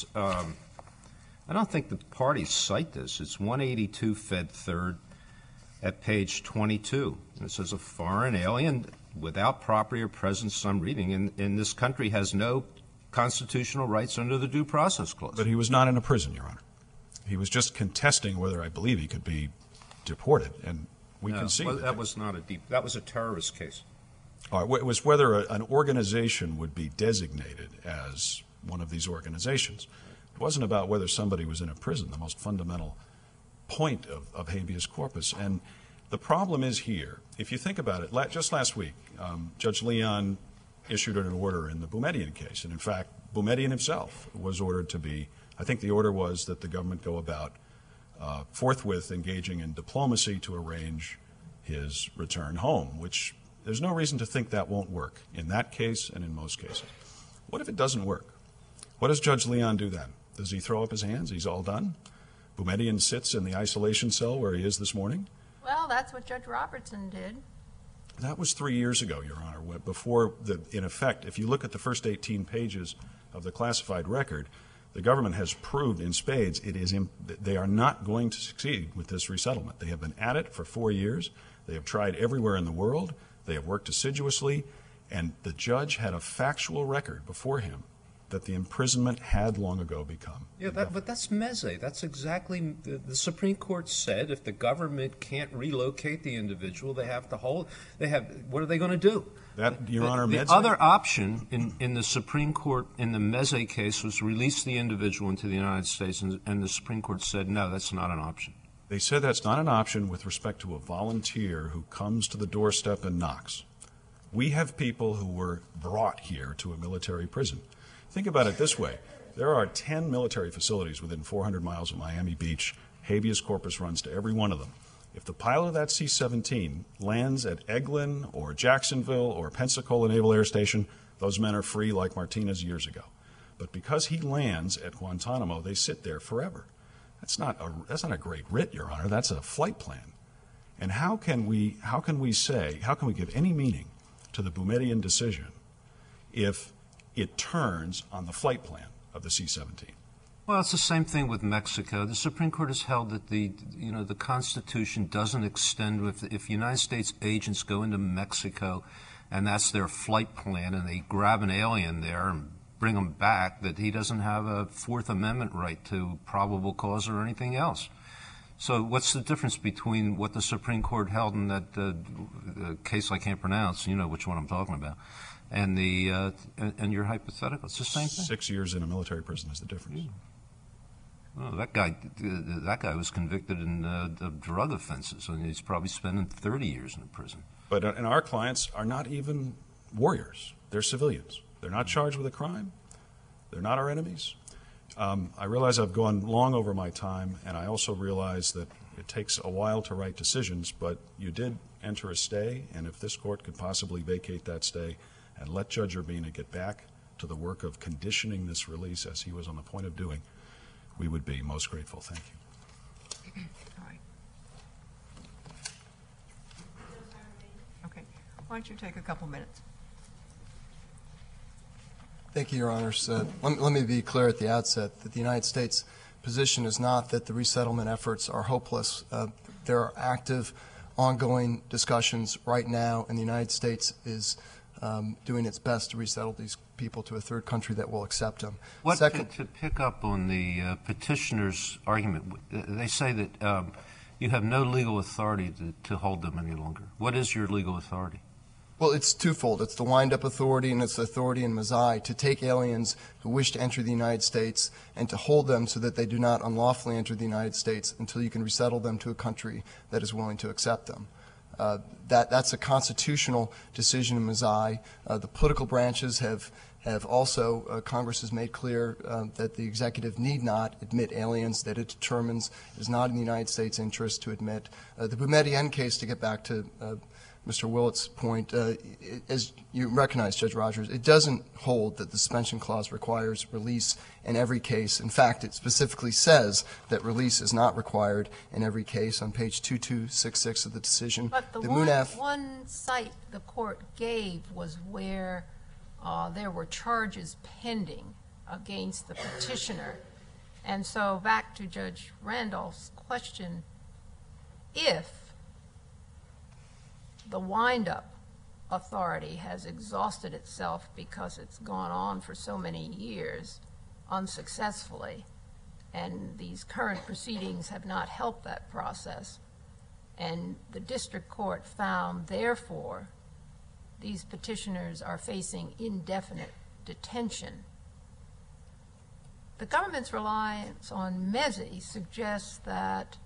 I don't think the parties cite this. It's 182 Fed 3rd at page 22. And it says a foreign alien without property or presence, I'm reading, in this country has no constitutional rights under the Due Process Clause. But he was not in a prison, Your Honor. He was just contesting whether I believe he could be deported, and we concede that was not that was a terrorist case. It was whether an organization would be designated as one of these organizations. It wasn't about whether somebody was in a prison, the most fundamental point of habeas corpus. And the problem is here, if you think about it, just last week, Judge Leon issued an order in the Boumediene case. And in fact, Boumediene himself was ordered to be, I think the order was that the government go about forthwith engaging in diplomacy to arrange his return home, which there's no reason to think that won't work in that case and in most cases. What if it doesn't work? What does Judge Leon do then? Does he throw up his hands? He's all done? Boumediene sits in the isolation cell where he is this morning? Well, that's what Judge Robertson did. That was 3 years ago, Your Honor, before, in effect, if you look at the first 18 pages of the classified record, the government has proved in spades they are not going to succeed with this resettlement. They have been at it for 4 years. They have tried everywhere in the world. They have worked assiduously. And the judge had a factual record before him that the imprisonment had long ago become. Yeah, but that's meze. That's exactly the Supreme Court said. If the government can't relocate the individual, they have to hold. What are they going to do? That, Your Honor, the other option in the Supreme Court in the Meze case was release the individual into the United States, and the Supreme Court said no, that's not an option. They said that's not an option with respect to a volunteer who comes to the doorstep and knocks. We have people who were brought here to a military prison. Think about it this way. There are 10 military facilities within 400 miles of Miami Beach. Habeas corpus runs to every one of them. If the pilot of that C-17 lands at Eglin or Jacksonville or Pensacola Naval Air Station, those men are free like Martinez years ago. But because he lands at Guantanamo, they sit there forever. That's not a great writ, Your Honor. That's a flight plan. And how can we give any meaning to the Boumediene decision if it turns on the flight plan of the C-17? Well, it's the same thing with Mexico. The Supreme Court has held that the Constitution doesn't extend if United States agents go into Mexico and that's their flight plan and they grab an alien there and bring him back, that he doesn't have a Fourth Amendment right to probable cause or anything else. So what's the difference between what the Supreme Court held in that case I can't pronounce, you know which one I'm talking about, and your hypothetical? It's the same thing. 6 years in a military prison is the difference. Well, that guy was convicted of drug offenses, and he's probably spending 30 years in a prison. And our clients are not even warriors. They're civilians. They're not charged with a crime. They're not our enemies. I realize I've gone long over my time, and I also realize that it takes a while to write decisions, but you did enter a stay, and if this court could possibly vacate that stay and let Judge Urbina get back to the work of conditioning this release as he was on the point of doing, we would be most grateful. Thank you. All right. Okay. Why don't you take a couple minutes? Thank you, Your Honors. Let me be clear at the outset that the United States' position is not that the resettlement efforts are hopeless. There are active ongoing discussions right now, and the United States is doing its best to resettle these people to a third country that will accept them. To pick up on the petitioner's argument, they say that you have no legal authority to hold them any longer. What is your legal authority? Well, it's twofold. It's the wind-up authority and it's the authority in Mazzei to take aliens who wish to enter the United States and to hold them so that they do not unlawfully enter the United States until you can resettle them to a country that is willing to accept them. That's a constitutional decision in Mazzei. The political branches have also, Congress has made clear that the executive need not admit aliens that it determines is not in the United States' interest to admit. The Boumediene case, to get back to Mr. Willett's point, as you recognize, Judge Rogers, it doesn't hold that the suspension clause requires release in every case. In fact, it specifically says that release is not required in every case on page 2266 of the decision. But the one cite the court gave was where there were charges pending against the petitioner. And so back to Judge Randolph's question, if the wind-up authority has exhausted itself because it's gone on for so many years unsuccessfully, and these current proceedings have not helped that process, and the district court found, therefore, these petitioners are facing indefinite detention. The government's reliance on Mazzei suggests that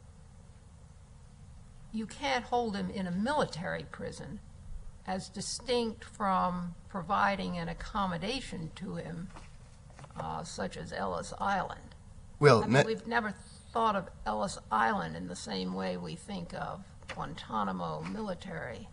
you can't hold him in a military prison as distinct from providing an accommodation to him, such as Ellis Island. Well, we've never thought of Ellis Island in the same way we think of Guantanamo military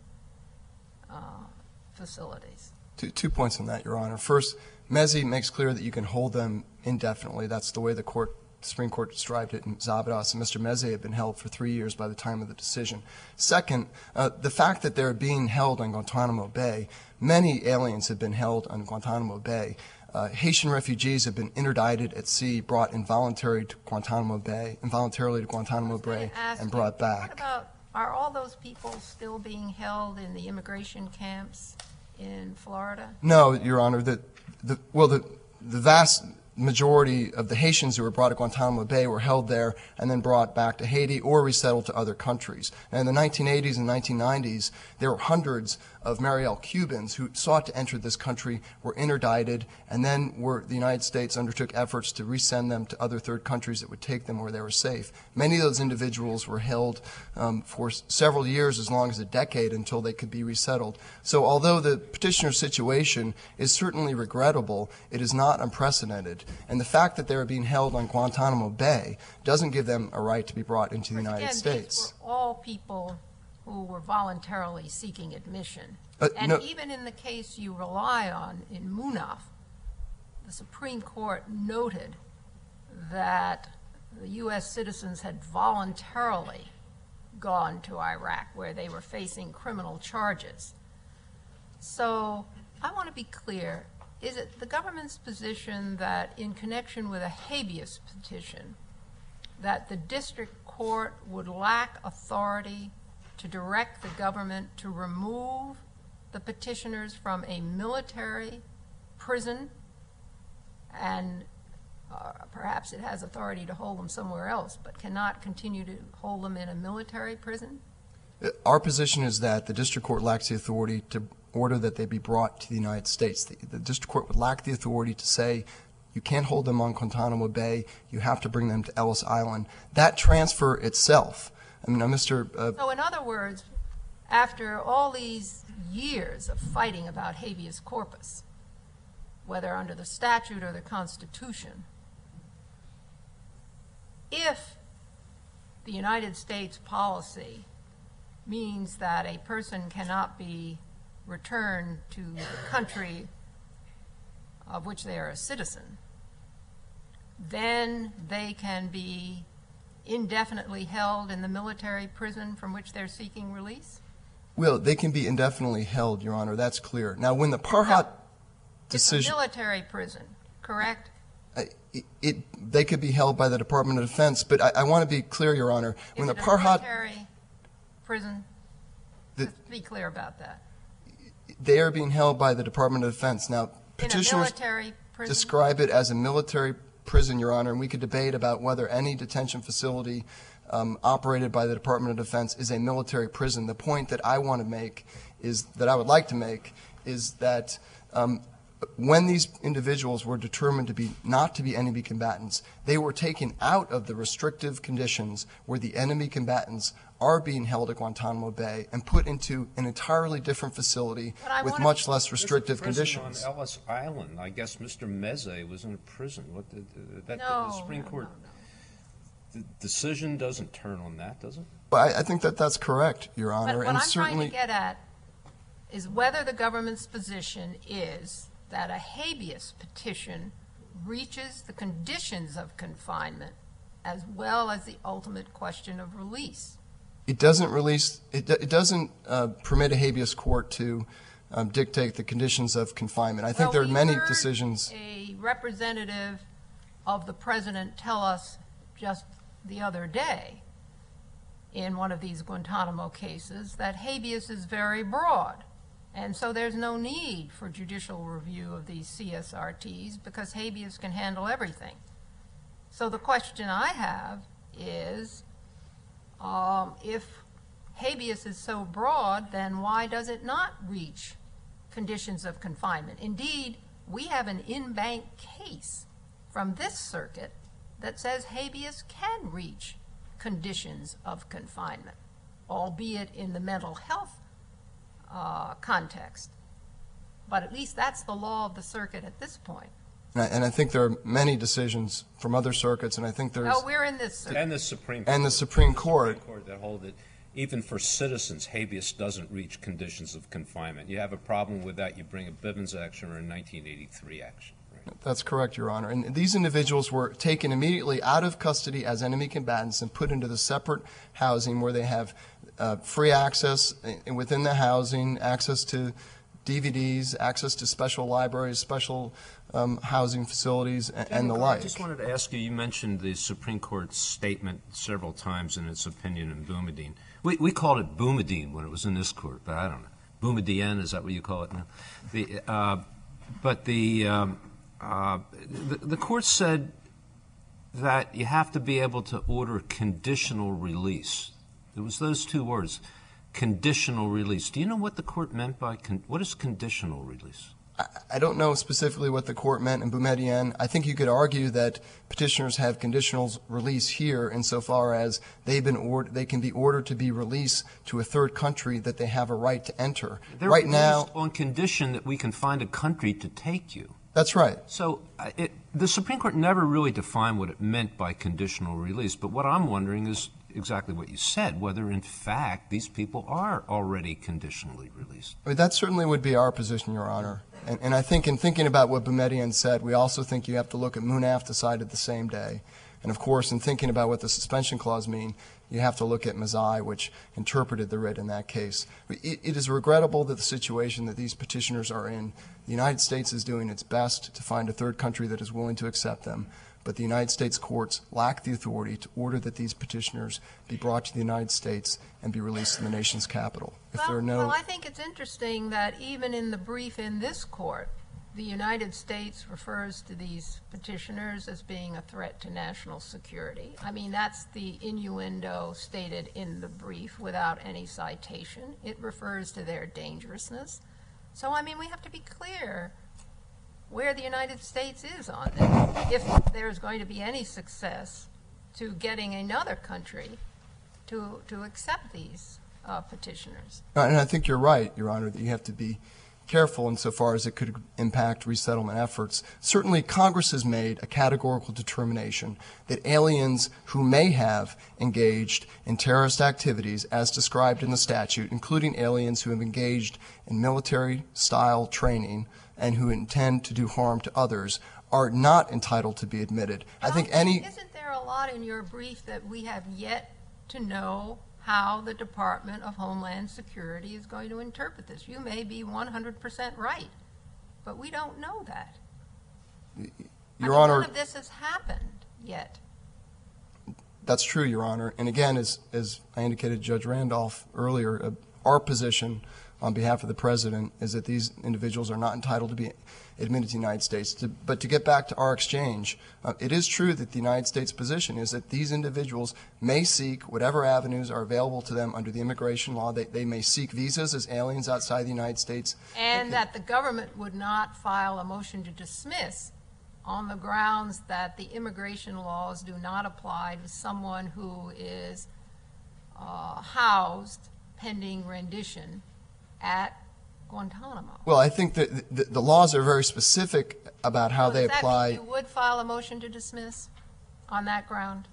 facilities. Two points on that, Your Honor. First, Mazzei makes clear that you can hold them indefinitely. That's the way the Supreme Court described it in Zabidas, and Mr. Mazzei had been held for 3 years by the time of the decision. Second, the fact that they're being held on Guantanamo Bay, many aliens have been held on Guantanamo Bay. Haitian refugees have been interdicted at sea, brought involuntarily to Guantanamo Bay, and brought back. What about, are all those people still being held in the immigration camps in Florida? No, Your Honor. The vast majority of the Haitians who were brought to Guantanamo Bay were held there and then brought back to Haiti or resettled to other countries. And in the 1980s and 1990s, there were hundreds of Mariel Cubans who sought to enter this country, were interdicted, and then the United States undertook efforts to resend them to other third countries that would take them where they were safe. Many of those individuals were held for several years, as long as a decade, until they could be resettled. So although the petitioner's situation is certainly regrettable, it is not unprecedented. And the fact that they are being held on Guantanamo Bay doesn't give them a right to be brought into the United States. These were all people who were voluntarily seeking admission. Even in the case you rely on in Munaf, the Supreme Court noted that the U.S. citizens had voluntarily gone to Iraq where they were facing criminal charges. So I want to be clear. Is it the government's position that in connection with a habeas petition that the district court would lack authority to direct the government to remove the petitioners from a military prison, and perhaps it has authority to hold them somewhere else, but cannot continue to hold them in a military prison? Our position is that the district court lacks the authority to order that they be brought to the United States. The district court would lack the authority to say, you can't hold them on Guantanamo Bay, you have to bring them to Ellis Island. That transfer itself, I mean, So in other words, after all these years of fighting about habeas corpus, whether under the statute or the Constitution, if the United States policy means that a person cannot be returned to the country of which they are a citizen, then they can be indefinitely held in the military prison from which they're seeking release? Well, they can be indefinitely held, Your Honor. That's clear. Now, when the Parhat decision... It's a military prison, correct? They could be held by the Department of Defense, but I want to be clear, Your Honor. When the Parhat... prison? The- Let's be clear about that. They are being held by the Department of Defense. Now, In a petitioners military prison? describe it as a military prison, Your Honor, and we could debate about whether any detention facility operated by the Department of Defense is a military prison. The point that I want to make is that I would like to make is that when these individuals were determined to be not to be enemy combatants, they were taken out of the restrictive conditions where the enemy combatants are being held at Guantanamo Bay and put into an entirely different facility But I with wanna- much less restrictive There's a prison conditions. on Ellis Island. I guess Mr. Meze was in a prison. What the No, Supreme no, Court no, no. the decision doesn't turn on that, does it? But I think that that's correct, Your Honor, But what and I'm trying certainly to get at is whether the government's position is that a habeas petition reaches the conditions of confinement as well as the ultimate question of release. it doesn't release. It doesn't permit a habeas court to dictate the conditions of confinement. I think there are many decisions. A representative of the president tell us just the other day in one of these Guantanamo cases that habeas is very broad. And so there's no need for judicial review of these CSRTs because habeas can handle everything. So the question I have is, if habeas is so broad, then why does it not reach conditions of confinement? Indeed, we have an in-bank case from this circuit that says habeas can reach conditions of confinement, albeit in the mental health context. But at least that's the law of the circuit at this point. And I think there are many decisions from other circuits, and I think there's No, we're in this circuit. And the Supreme and the Supreme Court. that hold it. Even for citizens, habeas doesn't reach conditions of confinement. You have a problem with that, you bring a Bivens action or a 1983 action. Right? That's correct, Your Honor. And these individuals were taken immediately out of custody as enemy combatants and put into the separate housing where they have free access within the housing, access to DVDs, access to special libraries, special housing facilities, and the like. I just wanted to ask you, you mentioned the Supreme Court's statement several times in its opinion in Boumediene. We called it Boumediene when it was in this court, but I don't know. Boumediene, is that what you call it now? The court said that you have to be able to order conditional release. It was those two words, conditional release. Do you know what the court meant by what is conditional release? I don't know specifically what the court meant in Boumediene. I think you could argue that petitioners have conditional release here insofar as they can be ordered to be released to a third country that they have a right to enter. They're right now, on condition that we can find a country to take you. That's right. So the Supreme Court never really defined what it meant by conditional release, but what I'm wondering is exactly what you said, whether in fact these people are already conditionally released. I mean, that certainly would be our position, Your Honor. And I think in thinking about what Boumediene said, we also think you have to look at Munaf decided the same day. And of course, in thinking about what the suspension clause mean, you have to look at Mazzei, which interpreted the writ in that case. It is regrettable that the situation that these petitioners are in, the United States is doing its best to find a third country that is willing to accept them. But the United States courts lack the authority to order that these petitioners be brought to the United States and be released in the nation's capital. Well, I think it's interesting that even in the brief in this court, the United States refers to these petitioners as being a threat to national security. I mean, that's the innuendo stated in the brief without any citation. It refers to their dangerousness. So, I mean, we have to be clear where the United States is on this, if there's going to be any success to getting another country to accept these petitioners. And I think you're right, Your Honor, that you have to be careful insofar as it could impact resettlement efforts. Certainly, Congress has made a categorical determination that aliens who may have engaged in terrorist activities, as described in the statute, including aliens who have engaged in military-style training and who intend to do harm to others, are not entitled to be admitted. Isn't there a lot in your brief that we have yet to know how the Department of Homeland Security is going to interpret this? You may be 100% right, but we don't know that. Your Honor, none of this has happened yet. That's true, Your Honor. And again, as I indicated to Judge Randolph earlier, our position on behalf of the President is that these individuals are not entitled to be admitted to the United States. But to get back to our exchange, it is true that the United States position is that these individuals may seek whatever avenues are available to them under the immigration law. They may seek visas as aliens outside the United States. And that the government would not file a motion to dismiss on the grounds that the immigration laws do not apply to someone who is housed pending rendition at Guantanamo. Well, I think that the laws are very specific about how they apply. Does that mean you would file a motion to dismiss on that ground?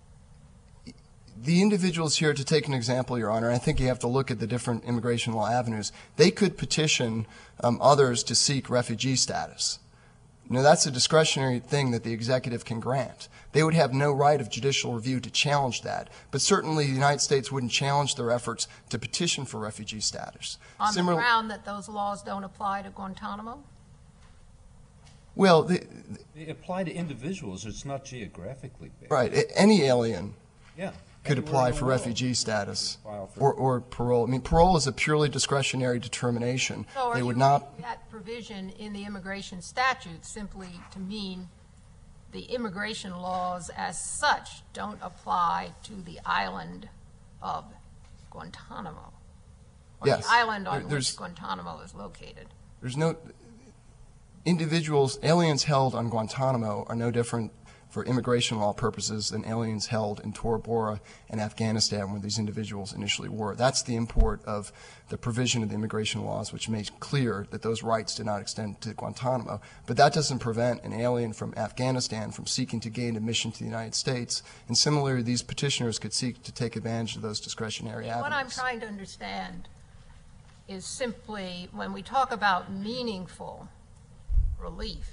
The individuals here, to take an example, Your Honor, I think you have to look at the different immigration law avenues. They could petition others to seek refugee status. Now, that's a discretionary thing that the executive can grant. They would have no right of judicial review to challenge that. But certainly the United States wouldn't challenge their efforts to petition for refugee status. On the ground that those laws don't apply to Guantanamo? Well, They apply to individuals. It's not geographically based. right. Any alien Yeah. could apply for refugee status or parole. I mean, parole is a purely discretionary determination. So They are would you not. reading that provision in the immigration statute simply to mean the immigration laws as such don't apply to the island of Guantanamo? Or Yes. the island on There's- which Guantanamo is located? There's no individuals, aliens held on Guantanamo are no different for immigration law purposes than aliens held in Tora Bora and Afghanistan where these individuals initially were. That's the import of the provision of the immigration laws, which makes clear that those rights do not extend to Guantanamo. But that doesn't prevent an alien from Afghanistan from seeking to gain admission to the United States. And similarly, these petitioners could seek to take advantage of those discretionary avenues. What I'm trying to understand is simply when we talk about meaningful relief,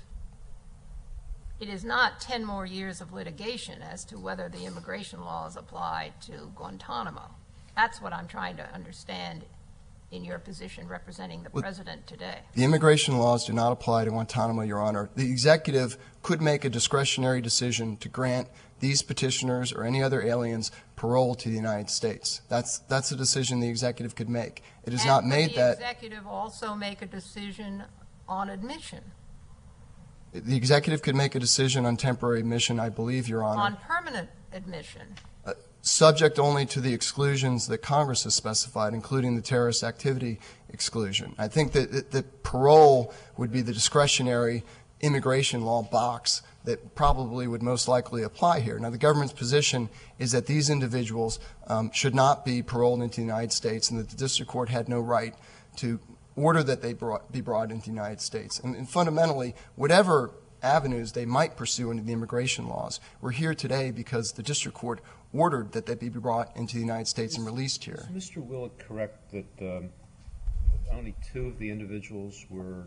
it is not 10 more years of litigation as to whether the immigration laws apply to Guantanamo. That's what I'm trying to understand in your position representing the President today. The immigration laws do not apply to Guantanamo, Your Honor. The executive could make a discretionary decision to grant these petitioners or any other aliens parole to the United States. That's a decision the executive could make. It has not made that. Could the executive also make a decision on admission? The executive could make a decision on temporary admission, I believe, Your Honor. On permanent admission? Subject only to the exclusions that Congress has specified, including the terrorist activity exclusion. I think that parole would be the discretionary immigration law box that probably would most likely apply here. Now, the government's position is that these individuals should not be paroled into the United States and that the district court had no right to order that they be brought into the United States. And fundamentally, whatever avenues they might pursue under the immigration laws, we're here today because the district court ordered that they be brought into the United States and released here. Is Mr. Willett correct that only two of the individuals were,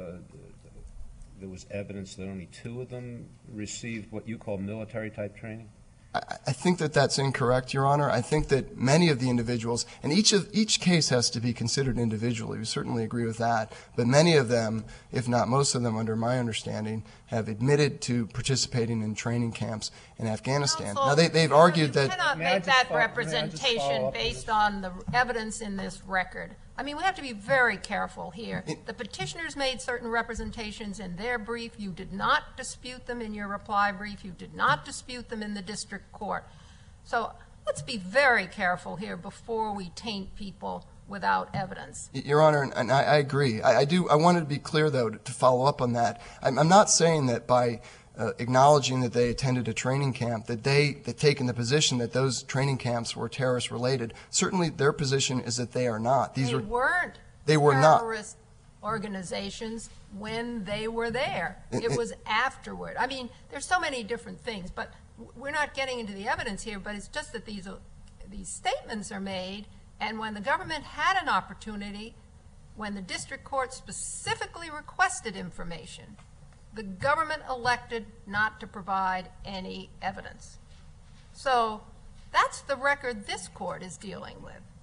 there was evidence that only two of them received what you call military-type training? I think that that's incorrect, Your Honor. I think that many of the individuals, and each case has to be considered individually. We certainly agree with that. But many of them, if not most of them, under my understanding, have admitted to participating in training camps in Afghanistan. Counsel, Now, they've argued you that. cannot May I make just that follow- may I just follow representation up on based this? on the evidence in this record. I mean, we have to be very careful here. The petitioners made certain representations in their brief. You did not dispute them in your reply brief. You did not dispute them in the district court. So let's be very careful here before we taint people without evidence. Your Honor, and I agree. I wanted to be clear, though, to follow up on that. I'm not saying that by acknowledging that they attended a training camp, that they've taken the position that those training camps were terrorist-related. Certainly their position is that they are not. They weren't They were not. terrorist organizations when they were there. It was afterward. I mean, there's so many different things, but we're not getting into the evidence here, but it's just that these statements are made, and when the government had an opportunity, when the district court specifically requested information, the government elected not to provide any evidence. So that's the record this court is dealing with.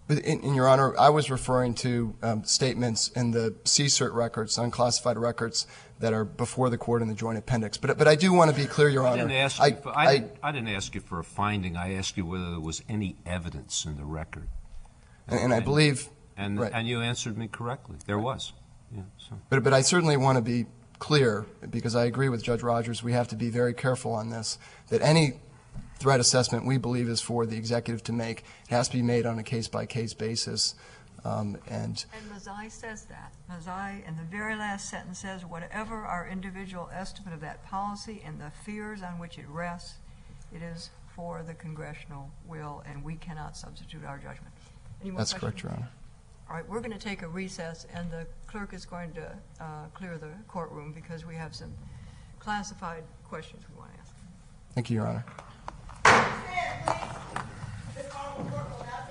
But in Your Honor, I was referring to statements in the CSERT records, unclassified records, that are before the court in the joint appendix. But I do want to be clear, Your Honor. I didn't ask you for a finding. I asked you whether there was any evidence in the record. And I believe... And right. And you answered me correctly. There was. Yeah, so. But I certainly want to be clear, because I agree with Judge Rogers, we have to be very careful on this, that any threat assessment we believe is for the executive to make. It has to be made on a case-by-case basis. And Mazzei says that. Mazzei, in the very last sentence, says, whatever our individual estimate of that policy and the fears on which it rests, it is for the congressional will, and we cannot substitute our judgment. Any more that's questions? correct, Your Honor. All right, we're going to take a recess, and the clerk is going to clear the courtroom because we have some classified questions we want to ask. Thank you, Your Honor. This honorable court will now